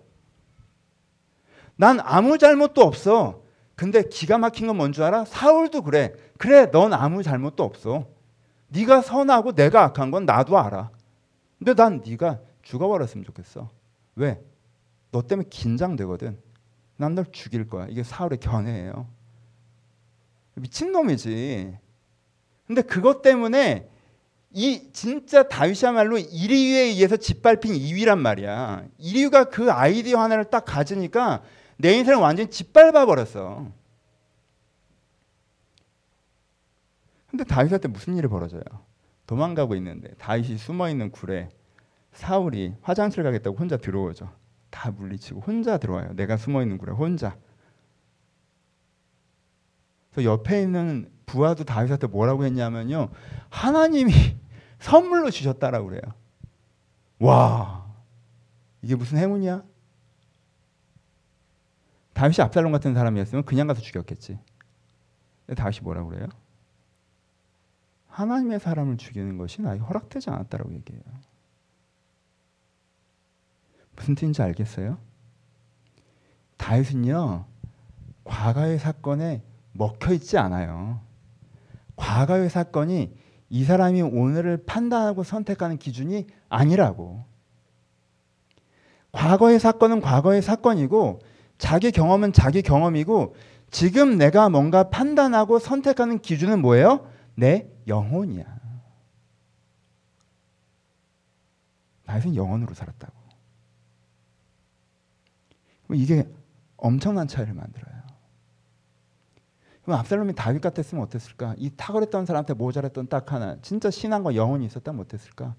난 아무 잘못도 없어. 근데 기가 막힌 건 뭔 줄 알아? 사울도 그래. 그래, 넌 아무 잘못도 없어. 네가 선하고 내가 악한 건 나도 알아. 근데 난 네가 죽어버렸으면 좋겠어. 왜? 너 때문에 긴장되거든. 난 널 죽일 거야. 이게 사울의 견해예요. 미친놈이지. 근데 그것 때문에 이 진짜 다윗이야말로 이리유에 의해서 짓밟힌 이위란 말이야. 이리유가 그 아이디어 하나를 딱 가지니까 내 인생을 완전히 짓밟아 버렸어. 근데 다윗한테 무슨 일이 벌어져요? 도망가고 있는데 다윗이 숨어있는 굴에 사울이 화장실 가겠다고 혼자 들어오죠. 다 물리치고 혼자 들어와요. 내가 숨어있는 굴에 혼자. 그래서 옆에 있는 부하도 다윗한테 뭐라고 했냐면요, 하나님이 선물로 주셨다라고 그래요. 와, 이게 무슨 행운이야? 다윗이 압살롬 같은 사람이었으면 그냥 가서 죽였겠지. 근데 다윗이 뭐라고 그래요? 하나님의 사람을 죽이는 것이 나에게 허락되지 않았다라고 얘기해요. 무슨 뜻인지 알겠어요? 다윗은요, 과거의 사건에 먹혀있지 않아요. 과거의 사건이 이 사람이 오늘을 판단하고 선택하는 기준이 아니라고. 과거의 사건은 과거의 사건이고 자기 경험은 자기 경험이고 지금 내가 뭔가 판단하고 선택하는 기준은 뭐예요? 내 영혼이야. 다윗은 영혼으로 살았다고. 이게 엄청난 차이를 만들어요. 그럼 압살롬이 다윗 같았으면 어땠을까? 이 탁월했던 사람한테 모자랐던 딱 하나, 진짜 신앙과 영혼이 있었다면 어땠을까?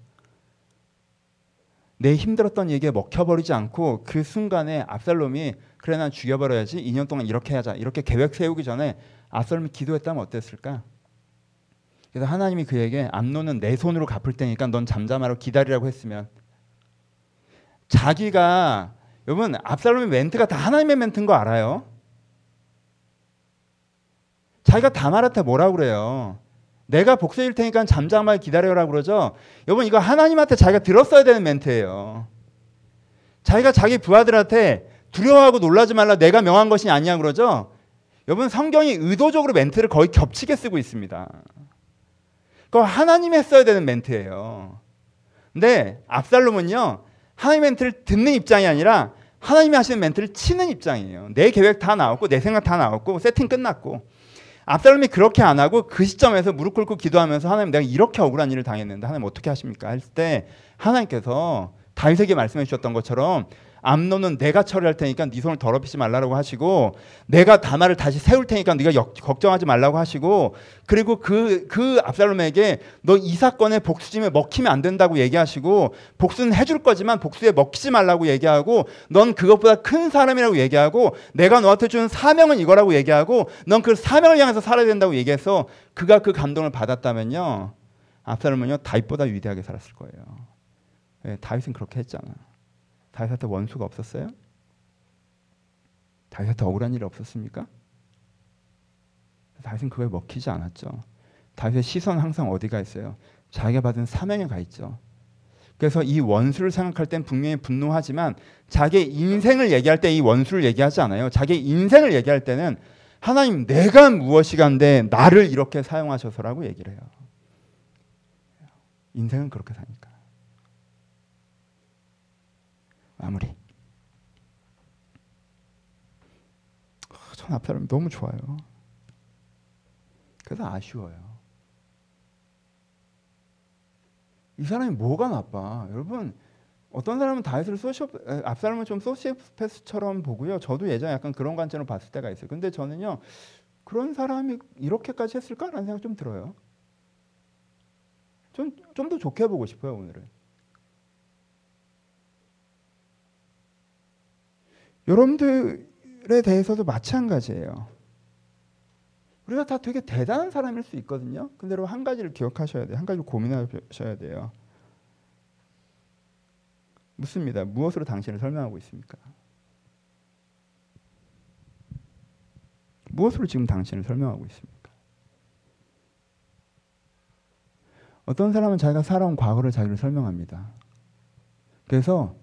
내 힘들었던 얘기에 먹혀버리지 않고 그 순간에 압살롬이 그래, 난 죽여버려야지, 이 년 동안 이렇게 하자, 이렇게 계획 세우기 전에 압살롬이 기도했다면 어땠을까? 그래서 하나님이 그에게 암논은 내 손으로 갚을 테니까 넌 잠잠하라고 기다리라고 했으면, 자기가, 여러분, 압살롬의 멘트가 다 하나님의 멘트인 거 알아요? 자기가 다말한테 뭐라고 그래요? 내가 복수일 테니까 잠잠하게 기다려라고 그러죠? 여러분, 이거 하나님한테 자기가 들었어야 되는 멘트예요. 자기가 자기 부하들한테 두려워하고 놀라지 말라, 내가 명한 것이 아니야 그러죠? 여러분 성경이 의도적으로 멘트를 거의 겹치게 쓰고 있습니다. 그거 하나님이 했어야 되는 멘트예요. 근데 압살롬은요 하나님 멘트를 듣는 입장이 아니라 하나님이 하시는 멘트를 치는 입장이에요. 내 계획 다 나왔고 내 생각 다 나왔고 세팅 끝났고 압살롬이 그렇게 안 하고 그 시점에서 무릎 꿇고 기도하면서 하나님 내가 이렇게 억울한 일을 당했는데 하나님 어떻게 하십니까? 할 때 하나님께서 다윗에게 말씀해 주셨던 것처럼 암논은 내가 처리할 테니까 네 손을 더럽히지 말라고 하시고 내가 다말을 다시 세울 테니까 네가 역, 걱정하지 말라고 하시고 그리고 그, 그 압살롬에게 너 이 사건에 복수심에 먹히면 안 된다고 얘기하시고 복수는 해줄 거지만 복수에 먹히지 말라고 얘기하고 넌 그것보다 큰 사람이라고 얘기하고 내가 너한테 준 사명은 이거라고 얘기하고 넌 그 사명을 향해서 살아야 된다고 얘기해서 그가 그 감동을 받았다면요 압살롬은요 다윗보다 위대하게 살았을 거예요. 네, 다윗은 그렇게 했잖아. 다윗한테 원수가 없었어요? 다윗한테 억울한 일이 없었습니까? 다윗은 그거에 먹히지 않았죠. 다윗의 시선은 항상 어디가 있어요? 자기가 받은 사명에 가 있죠. 그래서 이 원수를 생각할 땐 분명히 분노하지만 자기의 인생을 얘기할 때 이 원수를 얘기하지 않아요. 자기의 인생을 얘기할 때는 하나님 내가 무엇이간데 나를 이렇게 사용하셔서라고 얘기를 해요. 인생은 그렇게 사니까. 마무리. 전 압살롬이 너무 좋아요. 그래서 아쉬워요. 이 사람이 뭐가 나빠? 여러분 어떤 사람은 다윗을 소시오 압살롬은 좀 소시오패스처럼 보고요. 저도 예전에 약간 그런 관점으로 봤을 때가 있어요. 근데 저는요 그런 사람이 이렇게까지 했을까라는 생각 좀 들어요. 좀 좀 더 좋게 보고 싶어요 오늘은. 여러분들에 대해서도 마찬가지예요. 우리가 다 되게 대단한 사람일 수 있거든요. 근데 여러분 한 가지를 기억하셔야 돼요. 한 가지를 고민하셔야 돼요. 묻습니다. 무엇으로 당신을 설명하고 있습니까? 무엇으로 지금 당신을 설명하고 있습니까? 어떤 사람은 자기가 살아온 과거를 자기를 설명합니다. 그래서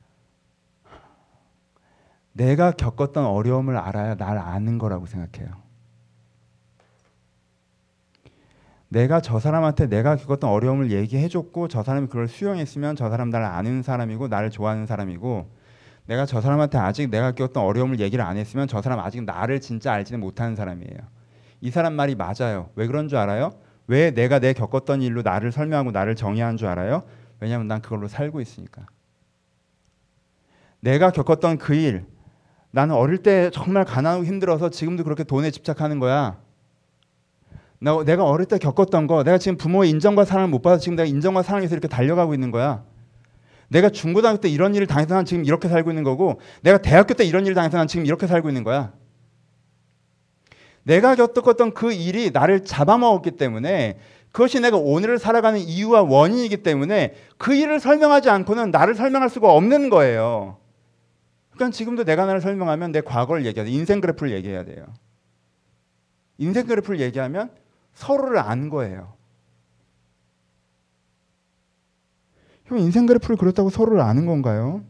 내가 겪었던 어려움을 알아야 날 아는 거라고 생각해요. 내가 저 사람한테 내가 겪었던 어려움을 얘기해줬고 저 사람이 그걸 수용했으면 저 사람 나를 아는 사람이고 나를 좋아하는 사람이고 내가 저 사람한테 아직 내가 겪었던 어려움을 얘기를 안 했으면 저 사람 아직 나를 진짜 알지는 못하는 사람이에요. 이 사람 말이 맞아요. 왜 그런 줄 알아요? 왜 내가 내 겪었던 일로 나를 설명하고 나를 정의하는 줄 알아요? 왜냐하면 난 그걸로 살고 있으니까. 내가 겪었던 그 일, 나는 어릴 때 정말 가난하고 힘들어서 지금도 그렇게 돈에 집착하는 거야. 나, 내가 어릴 때 겪었던 거, 내가 지금 부모의 인정과 사랑을 못 받아서 지금 내가 인정과 사랑을 위해서 이렇게 달려가고 있는 거야. 내가 중고등학교 때 이런 일을 당해서 난 지금 이렇게 살고 있는 거고 내가 대학교 때 이런 일을 당해서 난 지금 이렇게 살고 있는 거야. 내가 겪었던 그 일이 나를 잡아먹었기 때문에 그것이 내가 오늘을 살아가는 이유와 원인이기 때문에 그 일을 설명하지 않고는 나를 설명할 수가 없는 거예요. 그러니까 지금도 내가 나를 설명하면 내 과거를 얘기해야 돼. 인생 그래프를 얘기해야 돼요. 인생 그래프를 얘기하면 서로를 안 거예요. 형 인생 그래프를 그렸다고 서로를 아는 건가요?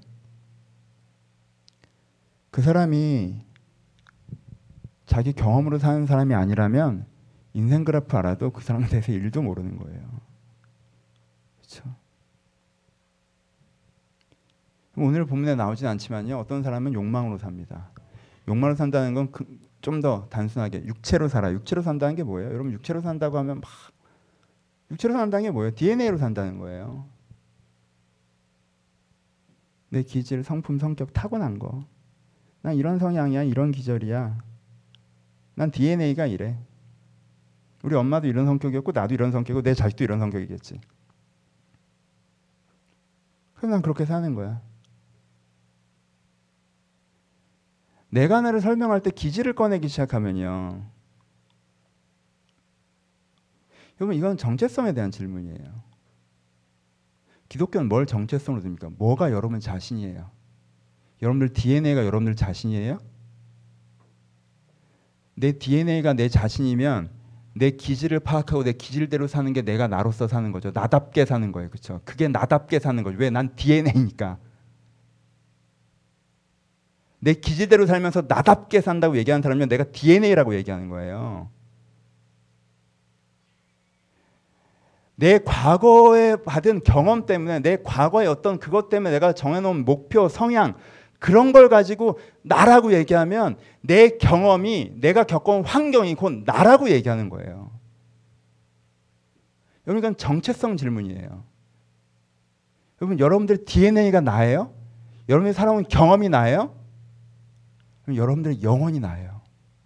그 사람이 자기 경험으로 사는 사람이 아니라면 인생 그래프 알아도 그 사람에 대해서 일도 모르는 거예요. 그렇죠? 오늘 본문에 나오진 않지만요. 어떤 사람은 욕망으로 삽니다. 욕망으로 산다는 건 좀 더 단순하게 육체로 살아. 육체로 산다는 게 뭐예요? 여러분 육체로 산다고 하면 막 육체로 산다는 게 뭐예요? 디엔에이로 산다는 거예요. 내 기질, 성품, 성격 타고난 거. 난 이런 성향이야. 이런 기질이야. 난 디엔에이가 이래. 우리 엄마도 이런 성격이었고 나도 이런 성격이고 내 자식도 이런 성격이겠지. 그럼 난 그렇게 사는 거야. 내가 나를 설명할 때 기질을 꺼내기 시작하면요. 여러분 이건 정체성에 대한 질문이에요. 기독교는 뭘 정체성으로 듭니까? 뭐가 여러분 자신이에요? 여러분들 디엔에이가 여러분들 자신이에요? 내 디엔에이가 내 자신이면 내 기질을 파악하고 내 기질대로 사는 게 내가 나로서 사는 거죠. 나답게 사는 거예요. 그렇죠? 그게 나답게 사는 거죠. 왜? 난 디엔에이니까. 내 기질대로 살면서 나답게 산다고 얘기하는 사람이면 내가 디엔에이라고 얘기하는 거예요. 내 과거에 받은 경험 때문에, 내 과거의 어떤 그것 때문에 내가 정해놓은 목표, 성향, 그런 걸 가지고 나라고 얘기하면 내 경험이, 내가 겪어온 환경이 곧 나라고 얘기하는 거예요. 여러분, 이건 정체성 질문이에요. 여러분, 여러분들 디엔에이가 나예요? 여러분이 살아온 경험이 나예요? 그럼 여러분들의 영혼이 나예요.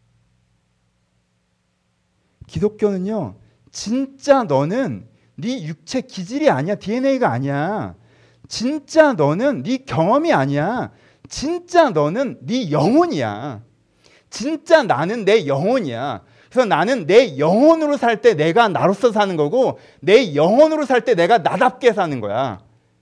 기독교는요, 진짜 너는 네 육체 기질이 아니야. 디엔에이가 아니야. 진짜 너는 네 경험이 아니야. 진짜 너는 네 영혼이야. 진짜 나는 내 영혼이야. 그래서 나는 내 영혼으로 살 때 내가 나로서 사는 거고, 내 영혼으로 살 때 내가 나답게 사는 거야.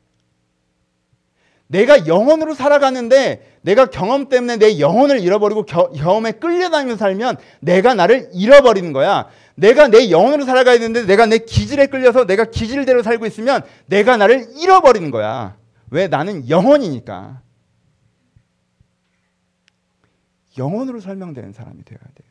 내가 영혼으로 살아가는데 내가 경험 때문에 내 영혼을 잃어버리고 겨, 경험에 끌려다니면서 살면 내가 나를 잃어버리는 거야. 내가 내 영혼으로 살아가야 되는데 내가 내 기질에 끌려서 내가 기질대로 살고 있으면 내가 나를 잃어버리는 거야. 왜? 나는 영혼이니까. 영혼으로 설명되는 사람이 되어야 돼요.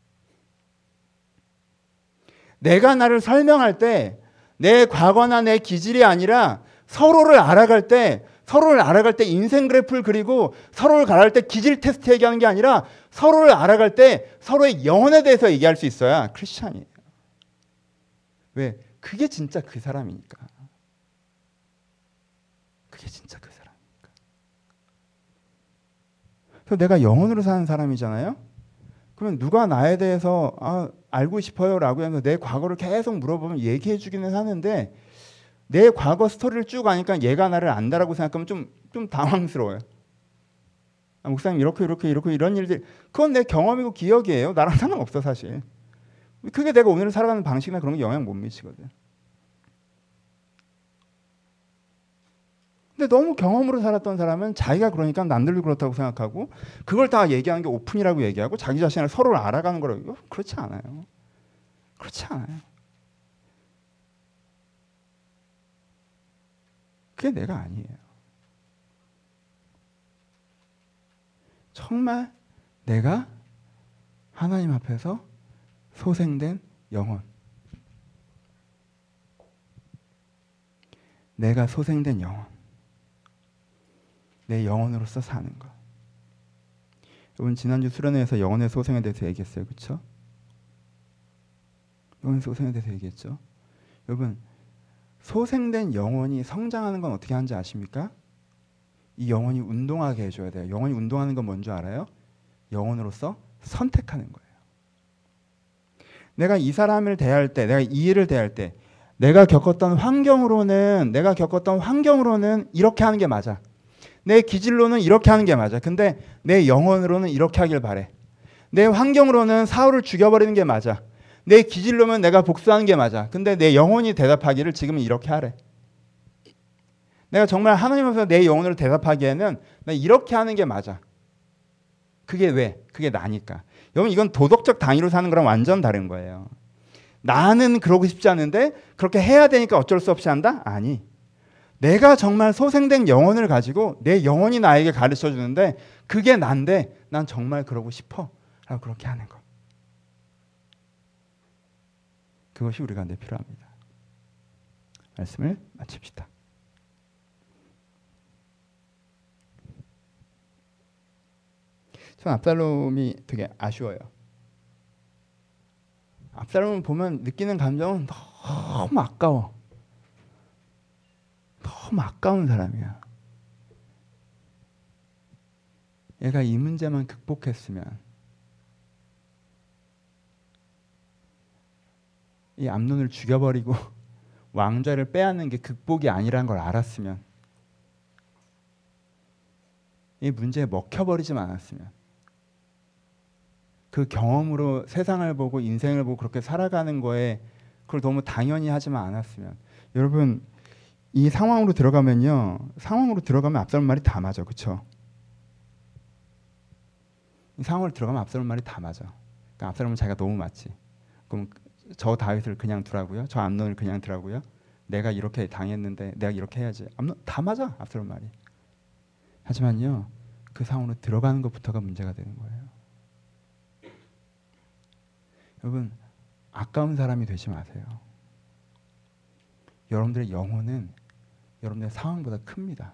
내가 나를 설명할 때 내 과거나 내 기질이 아니라 서로를 알아갈 때, 서로를 알아갈 때 인생 그래프를 그리고 서로를 알아갈 때 기질 테스트 얘기하는 게 아니라 서로를 알아갈 때 서로의 영혼에 대해서 얘기할 수 있어야 크리스찬이에요. 왜? 그게 진짜 그 사람이니까. 그게 진짜 그 사람이니까. 그래서 내가 영혼으로 사는 사람이잖아요. 그러면 누가 나에 대해서 아, 알고 싶어요 라고 하면서 내 과거를 계속 물어보면 얘기해 주기는 하는데, 내 과거 스토리를 쭉 아니까 얘가 나를 안다라고 생각하면 좀, 좀 당황스러워요. 아, 목사님 이렇게 이렇게 이렇게 이런 일들, 그건 내 경험이고 기억이에요. 나랑 상관없어 사실. 그게 내가 오늘 살아가는 방식이나 그런 게 영향 못 미치거든. 근데 너무 경험으로 살았던 사람은 자기가 그러니까 남들도 그렇다고 생각하고 그걸 다 얘기하는 게 오픈이라고 얘기하고 자기 자신을 서로를 알아가는 거라고. 그렇지 않아요. 그렇지 않아요. 그게 내가 아니에요. 정말 내가 하나님 앞에서 소생된 영혼. 내가 소생된 영혼. 내 영혼으로서 사는 것. 여러분 지난주 수련회에서 영혼의 소생에 대해서 얘기했어요. 그렇죠? 영혼의 소생에 대해서 얘기했죠. 여러분 소생된 영혼이 성장하는 건 어떻게 하는지 아십니까? 이 영혼이 운동하게 해줘야 돼요. 영혼이 운동하는 건 뭔지 알아요? 영혼으로서 선택하는 거예요. 내가 이 사람을 대할 때, 내가 이 일을 대할 때 내가 겪었던 환경으로는 내가 겪었던 환경으로는 이렇게 하는 게 맞아. 내 기질로는 이렇게 하는 게 맞아. 근데 내 영혼으로는 이렇게 하길 바래. 내 환경으로는 사울을 죽여버리는 게 맞아. 내 기질로면 내가 복수하는 게 맞아. 근데 내 영혼이 대답하기를 지금은 이렇게 하래. 내가 정말 하나님 앞에서 내 영혼으로 대답하기에는 나 이렇게 하는 게 맞아. 그게 왜? 그게 나니까. 여러분 이건 도덕적 당위로 사는 거랑 완전 다른 거예요. 나는 그러고 싶지 않은데 그렇게 해야 되니까 어쩔 수 없이 한다? 아니. 내가 정말 소생된 영혼을 가지고 내 영혼이 나에게 가르쳐 주는데 그게 난데 난 정말 그러고 싶어 라고 그렇게 하는 거. 그것이 우리 가운데 필요합니다. 말씀을 마칩시다. 전 압살롬이 되게 아쉬워요. 압살롬을 보면 느끼는 감정은 너무 아까워. 너무 아까운 사람이야. 얘가 이 문제만 극복했으면, 이 암논을 죽여버리고 왕좌를 빼앗는 게 극복이 아니라는 걸 알았으면, 이 문제에 먹혀버리지만 않았으면, 그 경험으로 세상을 보고 인생을 보고 그렇게 살아가는 거에 그걸 너무 당연히 하지만 않았으면, 여러분 이 상황으로 들어가면요, 상황으로 들어가면 압살롬 말이 다 맞아, 그렇죠? 이 상황으로 들어가면 압살롬 말이 다 맞아. 그러니까 압살롬은 자기가 너무 맞지. 그럼 저 다윗을 그냥 두라고요? 저 암논을 그냥 두라고요? 내가 이렇게 당했는데 내가 이렇게 해야지. 암논 다 맞아, 압살롬 말이. 하지만요, 그 상황으로 들어가는 것부터가 문제가 되는 거예요. 여러분, 아까운 사람이 되지 마세요. 여러분들의 영혼은 여러분들의 상황보다 큽니다.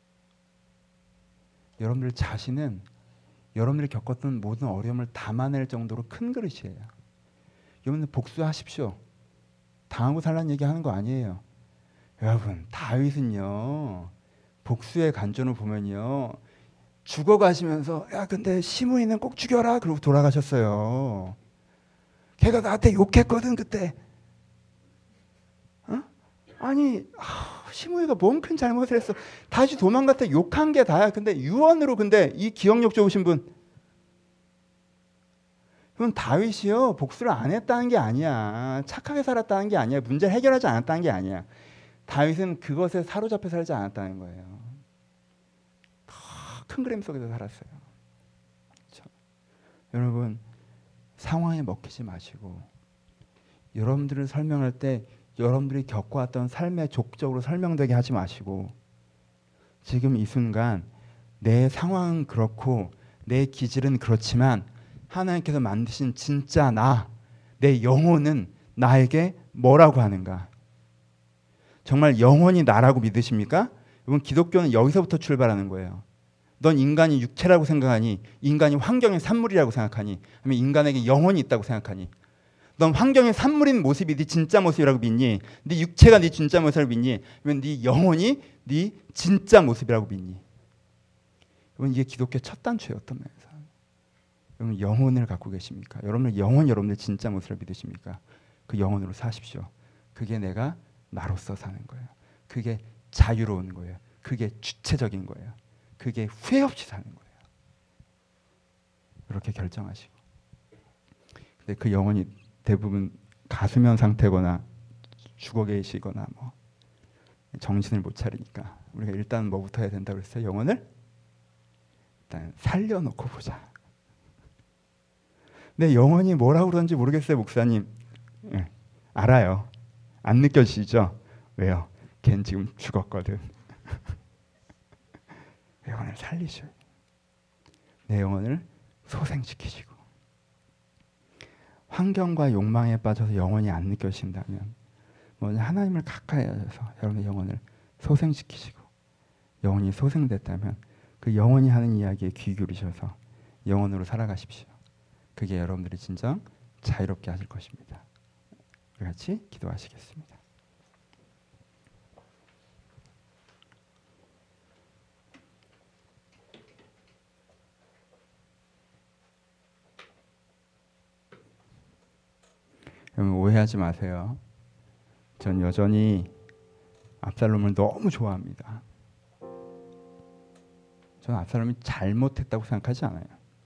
여러분들 자신은 여러분들이 겪었던 모든 어려움을 담아낼 정도로 큰 그릇이에요. 여러분들 복수하십시오. 당하고 살라는 얘기하는 거 아니에요. 여러분, 다윗은요, 복수의 관점을 보면요, 죽어가시면서 야 근데 시므이는 꼭 죽여라 그러고 돌아가셨어요. 걔가 나한테 욕했거든 그때. 어? 아니 아, 시므이가 뭔 큰 잘못을 했어. 다시 도망갔다 욕한 게 다야. 근데 유언으로 근데 이 기억력 좋으신 분, 그건 다윗이요 복수를 안 했다는 게 아니야. 착하게 살았다는 게 아니야. 문제를 해결하지 않았다는 게 아니야. 다윗은 그것에 사로잡혀 살지 않았다는 거예요. 큰 그림 속에서 살았어요. 그렇죠? 여러분, 상황에 먹히지 마시고 여러분들을 설명할 때 여러분들이 겪어왔던 삶의 족적으로 설명되게 하지 마시고 지금 이 순간 내 상황은 그렇고 내 기질은 그렇지만 하나님께서 만드신 진짜 나, 내 영혼은 나에게 뭐라고 하는가? 정말 영혼이 나라고 믿으십니까? 여러분, 기독교는 여기서부터 출발하는 거예요. 넌 인간이 육체라고 생각하니? 인간이 환경의 산물이라고 생각하니? 아니면 인간에게 영혼이 있다고 생각하니? 넌 환경의 산물인 모습이 네 진짜 모습이라고 믿니? 네 육체가 네 진짜 모습이라고 믿니? 아니면 네 영혼이 네 진짜 모습이라고 믿니? 여러분, 이게 기독교 첫 단추예요. 어떤 면에서. 여러분, 영혼을 갖고 계십니까? 여러분의 영혼, 여러분의 진짜 모습을 믿으십니까? 그 영혼으로 사십시오. 그게 내가 나로서 사는 거예요. 그게 자유로운 거예요. 그게 주체적인 거예요. 그게 후회 없이 사는 거예요. 이렇게 결정하시고. 근데 그 영혼이 대부분 가수면 상태거나 죽어 계시거나 뭐 정신을 못 차리니까 우리가 일단 뭐부터 해야 된다고 그랬어요? 영혼을 일단 살려놓고 보자. 내 영혼이 뭐라고 그러는지 모르겠어요, 목사님. 네, 알아요. 안 느껴지죠? 왜요? 걘 지금 죽었거든. 영혼을 살리셔요. 내 영혼을 소생시키시고. 환경과 욕망에 빠져서 영혼이 안 느껴진다면 먼저 하나님을 가까이 하셔서 여러분의 영혼을 소생시키시고, 영혼이 소생됐다면 그 영혼이 하는 이야기에 귀 기울이셔서 영혼으로 살아가십시오. 그게 여러분들이 진정 자유롭게 하실 것입니다. 우리 같이 기도하시겠습니다. 여러분, 오해하지 마세요. 전 여전히 압살롬을 너무 좋아합니다. 저는 압살롬이 잘못했다고 생각하지 않아요.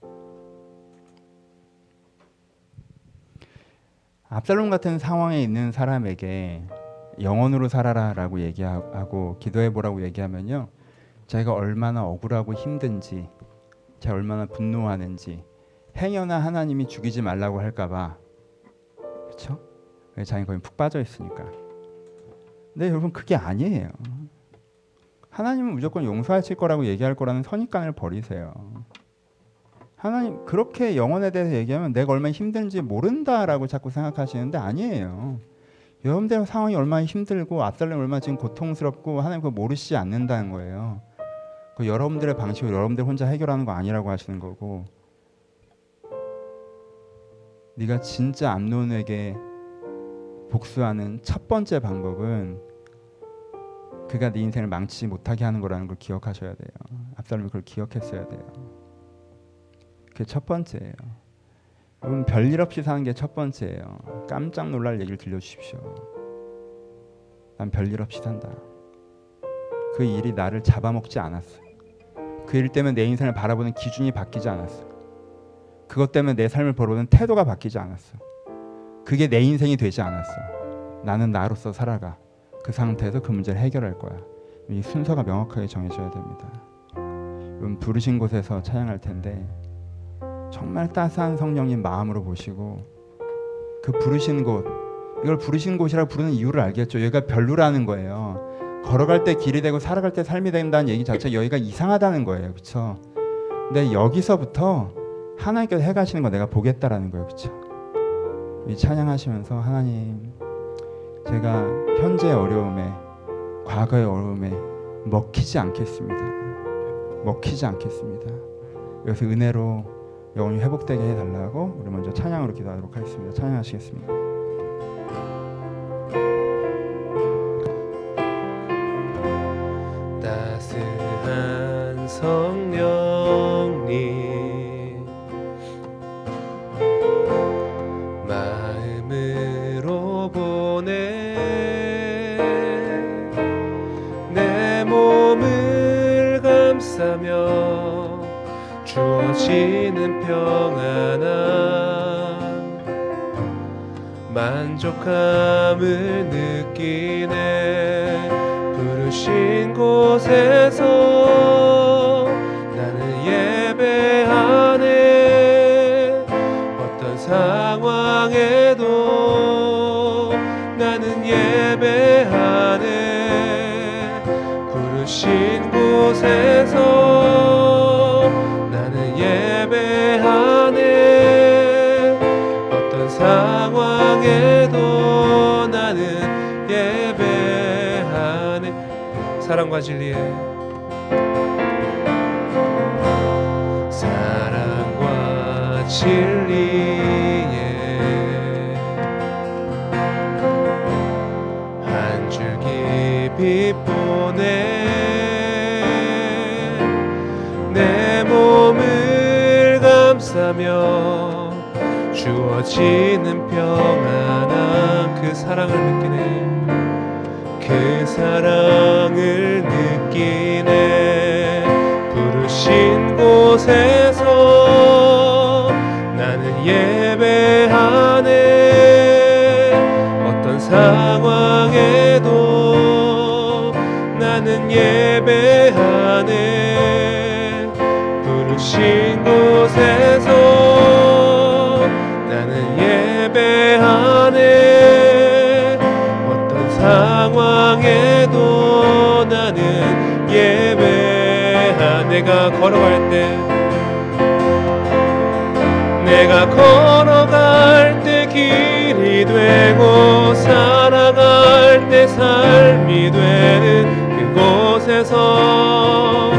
압살롬 같은 상황에 있는 사람에게 영혼으로 살아라라고 얘기하고 기도해보라고 얘기하면요, 자기가 얼마나 억울하고 힘든지, 자기가 얼마나 분노하는지, 행여나 하나님이 죽이지 말라고 할까봐, 그렇죠? 자기가 거기 푹 빠져 있으니까. 근데 여러분, 그게 아니에요. 하나님은 무조건 용서하실 거라고 얘기할 거라는 선입관을 버리세요. 하나님 그렇게 영혼에 대해서 얘기하면 내가 얼마나 힘든지 모른다라고 자꾸 생각하시는데 아니에요. 여러분들의 상황이 얼마나 힘들고 압살롬이 얼마나 지금 고통스럽고 하나님 그거 모르시지 않는다는 거예요. 그 여러분들의 방식으로 여러분들 혼자 해결하는 거 아니라고 하시는 거고, 네가 진짜 암논에게 복수하는 첫 번째 방법은 그가 네 인생을 망치지 못하게 하는 거라는 걸 기억하셔야 돼요. 압살롬이 그걸 기억했어야 돼요. 그게 첫 번째예요. 여러분, 별일 없이 사는 게 첫 번째예요. 깜짝 놀랄 얘기를 들려주십시오. 난 별일 없이 산다. 그 일이 나를 잡아먹지 않았어. 그 일 때문에 내 인생을 바라보는 기준이 바뀌지 않았어. 그것 때문에 내 삶을 바라보는 태도가 바뀌지 않았어. 그게 내 인생이 되지 않았어. 나는 나로서 살아가. 그 상태에서 그 문제를 해결할 거야. 이 순서가 명확하게 정해져야 됩니다. 여러분, 부르신 곳에서 찬양할 텐데 정말 따스한 성령님 마음으로 보시고, 그 부르신 곳, 이걸 부르신 곳이라고 부르는 이유를 알겠죠. 여기가 별루라는 거예요. 걸어갈 때 길이 되고 살아갈 때 삶이 된다는 얘기 자체가 여기가 이상하다는 거예요. 그렇죠? 근데 여기서부터 하나님께서 해가시는 거 내가 보겠다라는 거예요. 그렇죠? 이 찬양하시면서 하나님, 제가 현재의 어려움에, 과거의 어려움에 먹히지 않겠습니다. 먹히지 않겠습니다. 여기서 은혜로 영혼이 회복되게 해달라고 우리 먼저 찬양으로 기도하도록 하겠습니다. 찬양하시겠습니다. 따스한 성령님 마음으로 보내 내 몸을 감싸며 주어지는 평안함 만족함을 느끼네. 부르신 곳에서 나는 예배하네. 어떤 상황에도 나는 예배하네. 부르신 곳에서 나는 예배하네. 어떤 상황에도 나는 예배하네. 사랑과 진리에 사랑과 진리에 한 줄기 빛 보내 내 몸을 감싸며 주어지는 평안한 그 사랑을 느끼네. 그 사랑을 느끼네. 부르신 곳에서 나는 예배하네. 어떤 상황에도 나는 예배하네. 부르신 곳에서 나는 예배하네. 어떤 상황에도 나는 예배하. 내가 걸어갈 때 내가 걸어갈 때 길이 되고 살아갈 때 삶이 되는 그곳에서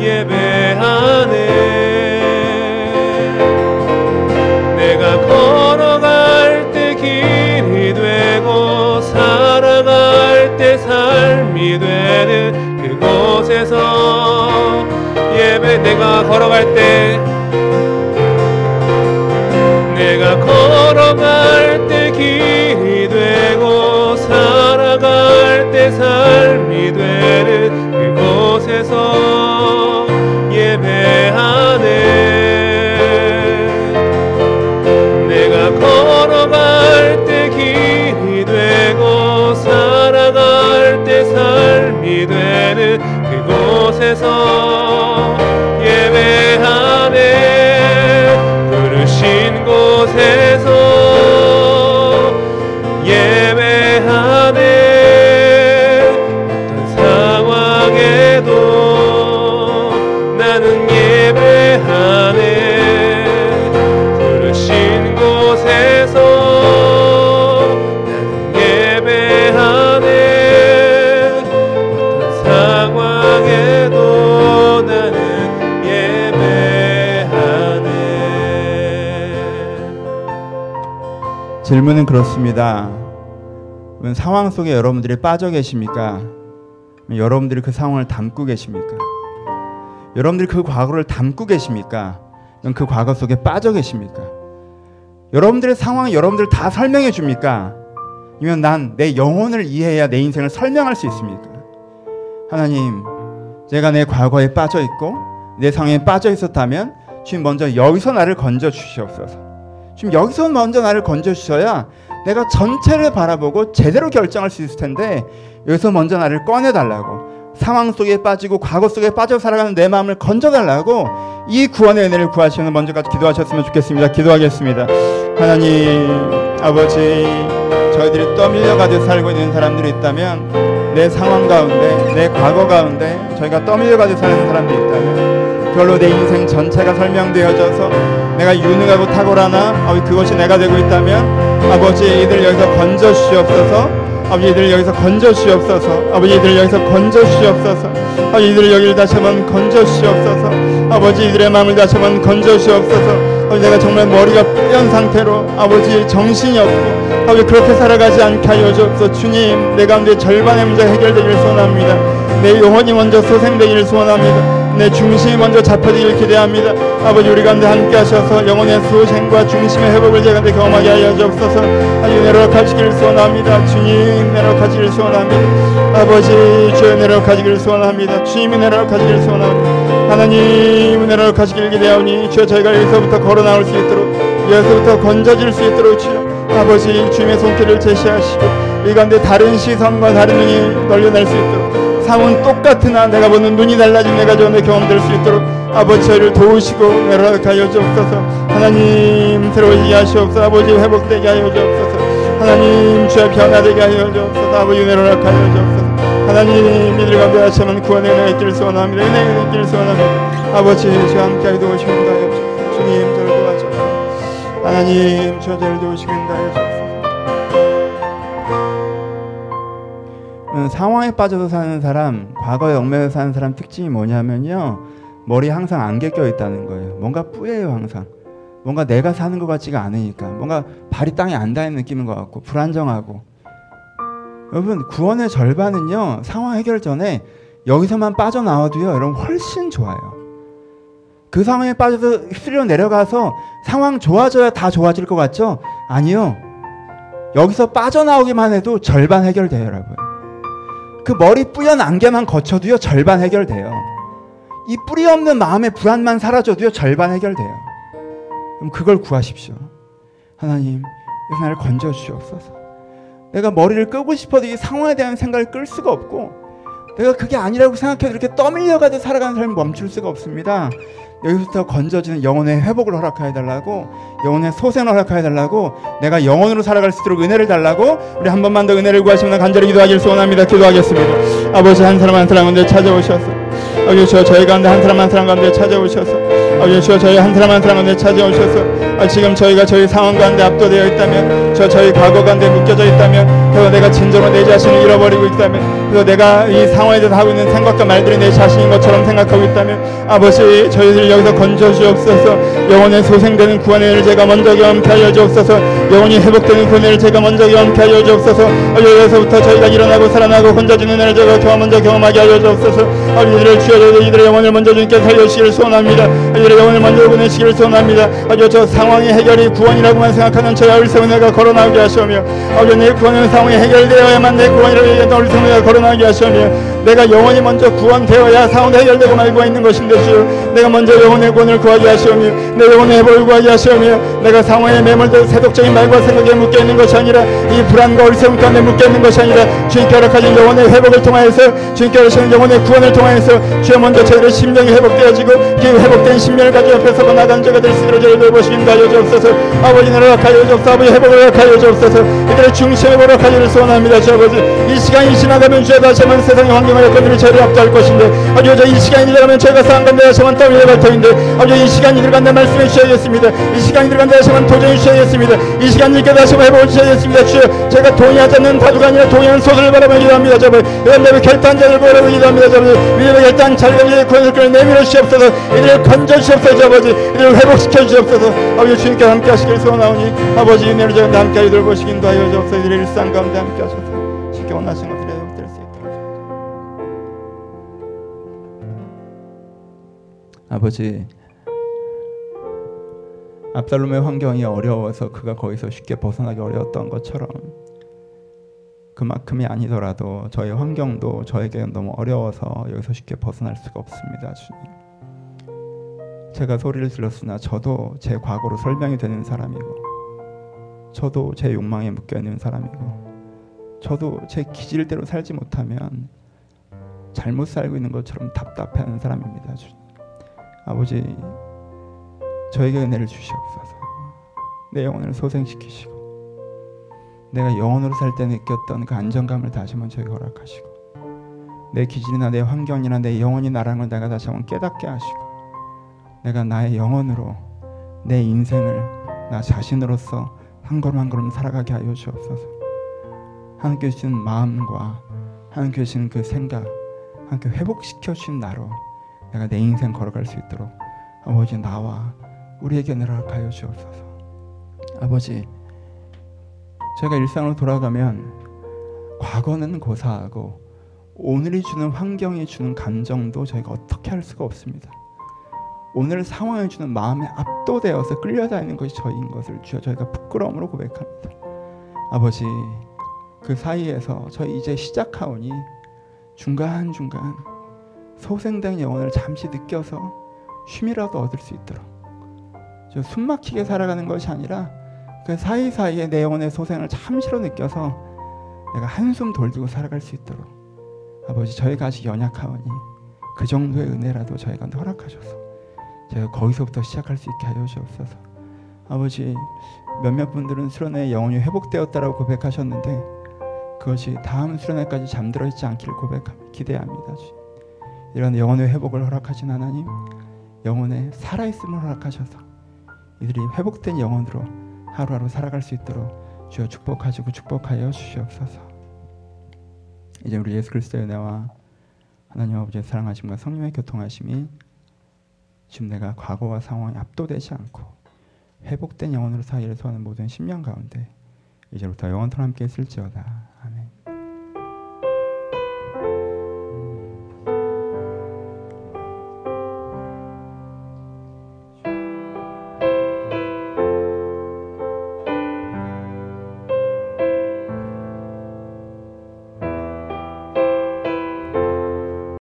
예배하네. 내가 걸어갈 때 길이 되고 살아갈 때 삶이 되는 그곳에서 예배. 내가 걸어갈 때 내가 걸어갈 때 길이 되고 살아갈 때 삶이 되는 그곳에서 예배하네. 내가 걸어갈 때 길이 되고 살아갈 때 삶이 되는 그곳에서 예배하네. 부르신 곳에서 예배하네. 어떤 상황에도 나는 예배하네. 부르신 곳에서 나는 예배하네. 어떤 상황에도 나는 예배하네. 질문은 그렇습니다. 상황 속에 여러분들이 빠져 계십니까? 여러분들이 그 상황을 담고 계십니까? 여러분들이 그 과거를 담고 계십니까? 그 과거 속에 빠져 계십니까? 여러분들의 상황 여러분들 다 설명해 줍니까? 아니면 난 내 영혼을 이해해야 내 인생을 설명할 수 있습니까? 하나님, 제가 내 과거에 빠져 있고 내 상황에 빠져 있었다면 지금 먼저 여기서 나를 건져 주시옵소서. 지금 여기서 먼저 나를 건져 주셔야 내가 전체를 바라보고 제대로 결정할 수 있을 텐데 여기서 먼저 나를 꺼내달라고, 상황 속에 빠지고 과거 속에 빠져 살아가는 내 마음을 건져달라고 이 구원의 은혜를 구하시는 먼저까지 기도하셨으면 좋겠습니다. 기도하겠습니다. 하나님 아버지, 저희들이 떠밀려 가지고 살고 있는 사람들이 있다면, 내 상황 가운데 내 과거 가운데 저희가 떠밀려 가지고 사는 사람들이 있다면 그걸로 내 인생 전체가 설명되어져서 내가 유능하고 탁월하나 아버지 그것이 내가 되고 있다면 아버지 이들 여기서 건져 주시옵소서. 아버지 이들 여기서 건져 주시옵소서. 아버지 이들 여기서 건져 주시옵소서. 아버지 이들 여기를 다시 한번 건져 주시옵소서. 아버지 이들의 마음을 다시 한번 건져 주시옵소서. 아버지 내가 정말 머리가 뿌연 상태로 아버지 정신이 없고 아버지 그렇게 살아가지 않게 하여 주옵소서. 주님 내 가운데 절반의 문제가 해결되기를 소원합니다. 내 영혼이 먼저 소생되기를 소원합니다. 내 중심이 먼저 잡혀지길 기대합니다. 아버지 우리 가운데 함께 하셔서 영혼의 소생과 중심의 회복을 제 가운데 경험하게 하여 주옵소서. 아주 내려가시기를 소원합니다. 주님 내려가시기를 소원합니다. 아버지 주여 내려가시기를 소원합니다. 주님이 내려가시기를 소원합니다. 하나님 내려가시기를 기대하오니 주여 저희가 여기서부터 걸어 나올 수 있도록 여기서부터 건져질 수 있도록 주여 아버지 주님의 손길을 제시하시고 이 가운데 다른 시선과 다른 눈이 널려날 수 있도록 상은 똑같으나 내가 보는 눈이 달라진 내가 전에 경험될 수 있도록 아버지 저희를 도우시고 내려가여 주옵소서. 하나님 새로워지게 하시옵소서. 아버지 회복되게 하여 주옵소서. 하나님 주의 변화되게 하여 주옵소서. 아버지 내려가여 주옵소서. 하나님 이들 가운데 하시면 구원의 은혜가 있기를 소원합니다. 은혜가 있기를 소원합니다. 아버지 주와 함께 도우시옵소서. 주님 저를 도와주옵소서. 하나님 주와 저를 도우시옵소서. 상황에 빠져서 사는 사람, 과거에 얽매여 사는 사람 특징이 뭐냐면요, 머리에 항상 안개 껴 있다는 거예요. 뭔가 뿌예요. 항상 뭔가 내가 사는 것 같지가 않으니까 뭔가 발이 땅에 안 닿는 느낌인 것 같고 불안정하고. 여러분 구원의 절반은요 상황 해결 전에 여기서만 빠져나와도요 여러분 훨씬 좋아요. 그 상황에 빠져서 휩쓸려 내려가서 상황 좋아져야 다 좋아질 것 같죠? 아니요. 여기서 빠져나오기만 해도 절반 해결돼요. 여러분 그 머리 뿌연 안개만 거쳐도요 절반 해결돼요. 이 뿌리 없는 마음의 불안만 사라져도요 절반 해결돼요. 그럼 그걸 구하십시오. 하나님 이 나를 건져 주시옵소서. 내가 머리를 끄고 싶어도 이 상황에 대한 생각을 끌 수가 없고 내가 그게 아니라고 생각해도 이렇게 떠밀려가지고 살아가는 삶을 멈출 수가 없습니다. 여기서부터 건져지는 영혼의 회복을 허락하여 달라고, 영혼의 소생을 허락하여 달라고, 내가 영혼으로 살아갈 수 있도록 은혜를 달라고 우리 한 번만 더 은혜를 구하시면 간절히 기도하기를 소원합니다. 기도하겠습니다. 아버지 한 사람 한 사람 가운데 찾아오셔서 아버지 주여 저희 가운데 한 사람 한 사람 가운데 찾아오셔서 아버지 주여 저희 한 사람 한 사람 가운데 찾아오셔서 아, 지금 저희가 저희 상황 가운데 압도되어 있다면 저 저희 과거 가운데 묶여져 있다면 그래서 내가 진정으로 내 자신을 잃어버리고 있다면 그래서 내가 이 상황에 대해서 하고 있는 생각과 말들이 내 자신인 것처럼 생각하고 있다면 아버지 저희들 여기서 건져 주옵소서. 영혼의 소생되는 구원의 은혜를 제가 먼저 경험케 하여 주옵소서. 영혼이 회복되는 구원의 은혜를 제가 먼저 경험케 하여 주옵소서. 여기서부터 저희가 일어나고 살아나고 건져지는 은혜를 제가 경험 먼저 경험하게 하여 주옵소서. 이들을 주여 이들의 영혼을 먼저 주님께 살려주시기를 소원합니다. 이들의 영혼을 먼저 보내시기를 소원합니다. 아주 저 상황의 해결이 구원이라고만 생각하는 저희 어리석은 내가 걸어나오게 하시오며 아버지 내 구원은 상황이 해결되어야만 내 구원이라고 얘기했던 어리석은 내가 걸어나오게 하시오며 내가 영혼이 먼저 구원되어야 상황이 해결되고 말고 있는 것인데 주여 내가 먼저 영혼의 구원을 구하게 하시오며 내 영혼의 회복을 구하게 하시오며 내가 상황에 매몰되어 세속적인 말과 생각에 묶여있는 것이 아니라 이 불안과 어리석음 가운데 묶여있는 것이 아니라 주님께 허락하신 영혼의 회복을 통하여서 주님께 허락하신 영혼의 구원을 통하여서 주여 먼저 저희의 심령이 회복되어지고 그 회복된 심령을 가지고 앞에 서고 나간 자가 될 수 있도록 저희를 돌보시긴다 하여 주옵소서. 아버지 나를 허락하여 주옵소서. 아버지 회복을 허락하여 주옵소서. 이들의 중심에 허락하기를 소원합니다. 주 아버지 이 시간이 지나가면 주여 다시 한번 세상의 환경을 여건들이 저희를 압도할 것인데 아버지 이 시간이 지나가면 저희가 쌓은 건데 다시 한번 떠밀려 갈 터인데 아버지 이 시간이 들어간다 말씀해 주셔야겠습니다. 이 시간이 들어간다 다시 한번 도전해 주셔야겠습니다. 이 시간이 이렇게 다시 한번 해보고 주셔야겠습니다. 주여 제가 동의하지 않는 다두가 아니라 동의하는 소설을 바라보며 기도합니다. 저번 여러분들 결단 자를 보라고 기도합니다. 저번 위에서 결단 자를 구원을 끌어 내밀어 주시옵소서. 이들을 건져 주시옵소서. 아버지 이들을 회복시켜 주시옵소서. 아버지 주님께 함께 하시길 소원하오니 아버지 은혜를 저희가 함께 하여 돌보시긴도 하여 주옵소서. 이들의 일상 가운데 함께 하셔서 쉽게 원하신 것들에 회복될 수 있도록 아버지 압살롬의 환경이 어려워서 그가 거기서 쉽게 벗어나기 어려웠던 것처럼 그만큼이 아니더라도 저의 환경도 저에게는 너무 어려워서 여기서 쉽게 벗어날 수가 없습니다. 주님 제가 소리를 질렀으나 저도 제 과거로 설명이 되는 사람이고 저도 제 욕망에 묶여있는 사람이고 저도 제 기질대로 살지 못하면 잘못 살고 있는 것처럼 답답해하는 사람입니다. 주님 아버지 저에게 은혜를 주시옵소서. 내 영혼을 소생시키시고 내가 영혼으로 살 때 느꼈던 그 안정감을 다시 한번 저에게 허락하시고 내 기질이나 내 환경이나 내 영혼이 나라는 걸 내가 다시 한번 깨닫게 하시고 내가 나의 영혼으로 내 인생을 나 자신으로서 한 걸음 한 걸음 살아가게 하여 주옵소서. 하나님께 주신 마음과 하나님께 주신 그 생각 하나님께 회복시켜 주신 나로 내가 내 인생 걸어갈 수 있도록 아버지 나와 우리에게 허락하여 주옵소서. 아버지 저희가 일상으로 돌아가면 과거는 고사하고 오늘이 주는 환경이 주는 감정도 저희가 어떻게 할 수가 없습니다. 오늘 상황이 주는 마음에 압도되어서 끌려다니는 것이 저희인 것을 주여 저희가 부끄러움으로 고백합니다. 아버지 그 사이에서 저희 이제 시작하오니 중간중간 소생된 영혼을 잠시 느껴서 쉼이라도 얻을 수 있도록 저 숨막히게 살아가는 것이 아니라 그 사이사이에 내 영혼의 소생을 잠시로 느껴서 내가 한숨 돌리고 살아갈 수 있도록 아버지 저희가 아직 연약하오니 그 정도의 은혜라도 저희가 허락하셔서 저희가 거기서부터 시작할 수 있게 하여 주옵소서. 아버지 몇몇 분들은 수련회에 영혼이 회복되었다라고 고백하셨는데 그것이 다음 수련회까지 잠들어 있지 않기를 고백합니다. 기대합니다. 이런 영혼의 회복을 허락하신 하나님 영혼의 살아있음을 허락하셔서 이들이 회복된 영혼으로 하루하루 살아갈 수 있도록 주여 축복하시고 축복하여 주시옵소서. 이제 우리 예수 그리스도의 은혜와 하나님 아버지의 사랑하심과 성령의 교통하심이 지금 내가 과거와 상황에 압도되지 않고 회복된 영혼으로 사이를 소하는 모든 심령 가운데 이제부터 영원토록 함께 있을지어다.